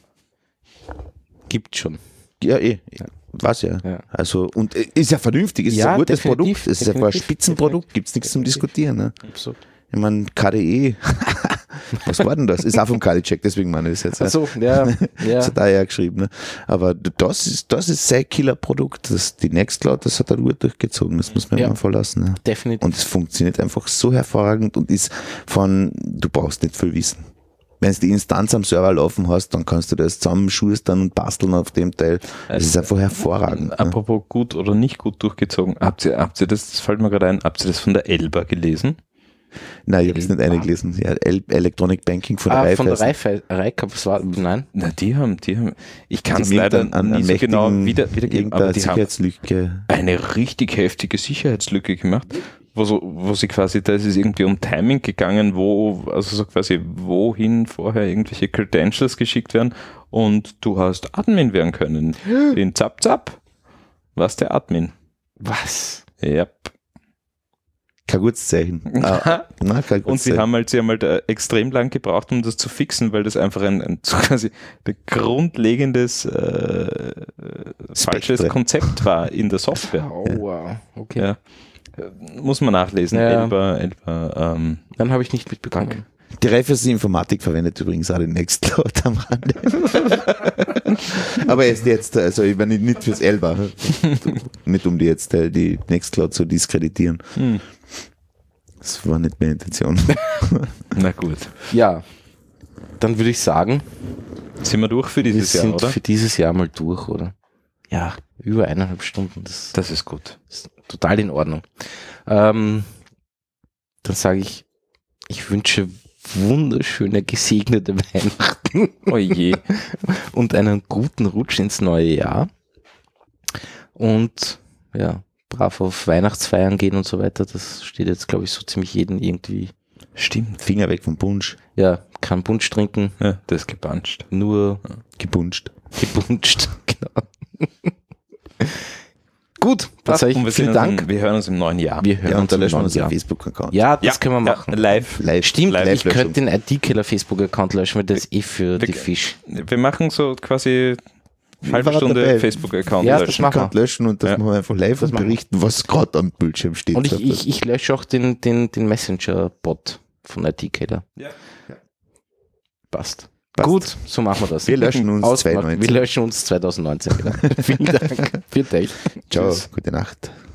Gibt schon. Ja, was ja. Also, und ist ja vernünftig, ist ein gutes Produkt, es ist einfach ein Spitzenprodukt, gibt es nichts zum Diskutieren. Ne? Absolut. Ich meine, KDE, was war denn das? Ist auch vom Kali-Check, deswegen meine ich es jetzt. Achso, ja. Das hat er ja geschrieben. Ne? Aber das ist sein Killer-Produkt. Die Nextcloud, das hat er gut durchgezogen. Das muss man immer verlassen. Ne? Definitiv. Und es funktioniert einfach so hervorragend und ist du brauchst nicht viel wissen. Wenn du die Instanz am Server laufen hast, dann kannst du das zusammenschustern und basteln auf dem Teil. Das ist einfach hervorragend. Apropos gut oder nicht gut durchgezogen, habt ihr das fällt mir gerade ein, habt ihr das von der Elba gelesen? Nein, ich habe es nicht eingelesen. Ja, Electronic Banking von der Raiffeisen. Von der Raiffeisen, nein. Na, die haben, ich kann es leider nicht so genau wiedergeben, aber die haben eine richtig heftige Sicherheitslücke gemacht, wo sie quasi, da ist es irgendwie um Timing gegangen, wohin vorher irgendwelche Credentials geschickt werden und du hast Admin werden können. In Zap, was der Admin. Was? Ja. Kein gutes Zeichen. Und sie haben halt extrem lang gebraucht, um das zu fixen, weil das einfach ein quasi ein grundlegendes falsches Konzept war in der Software. Oh, wow. Okay. Ja. Muss man nachlesen. Ja. Elba, Dann habe ich nicht mitbekommen. Die Raiffeisen Informatik verwendet übrigens auch den Nextcloud am Rande. Aber jetzt, also ich meine nicht fürs Elba, nicht um die Nextcloud zu diskreditieren. Das war nicht meine Intention. Na gut. Ja, dann würde ich sagen, sind wir durch für dieses Jahr, oder? Für dieses Jahr mal durch, oder? Ja, über 1,5 Stunden. Das ist gut. Ist total in Ordnung. Dann sage ich wünsche wunderschöne, gesegnete Weihnachten. Oh je. Und einen guten Rutsch ins neue Jahr. Und ja, brav auf Weihnachtsfeiern gehen und so weiter. Das steht jetzt, glaube ich, so ziemlich jeden irgendwie. Stimmt. Finger weg vom Punsch. Ja, kein Punsch trinken. Ja, das ist gepuncht. Nur gepuncht. Genau. Gut, dann sage ich vielen Dank. Wir hören uns im neuen Jahr. Wir hören Und da löschen wir unseren Jahr. Facebook-Account. Ja, das können wir machen. Live. Stimmt, ich Live-Löschung. könnte den IT-Killer Facebook-Account löschen, weil das für die Fisch. Wir machen so quasi halbe war Stunde dabei. Facebook-Account Ja, löschen. das machen wir. Löschen und das machen wir einfach live und berichten, was gerade am Bildschirm steht. Und ich lösche auch den Messenger-Bot von IT-Killer. Ja. Passt. Gut, so machen wir das. Wir löschen uns Ausgemacht. 2019. Wir löschen uns 2019 wieder. Vielen Dank. Für dich. Ciao, Tschüss. gute Nacht.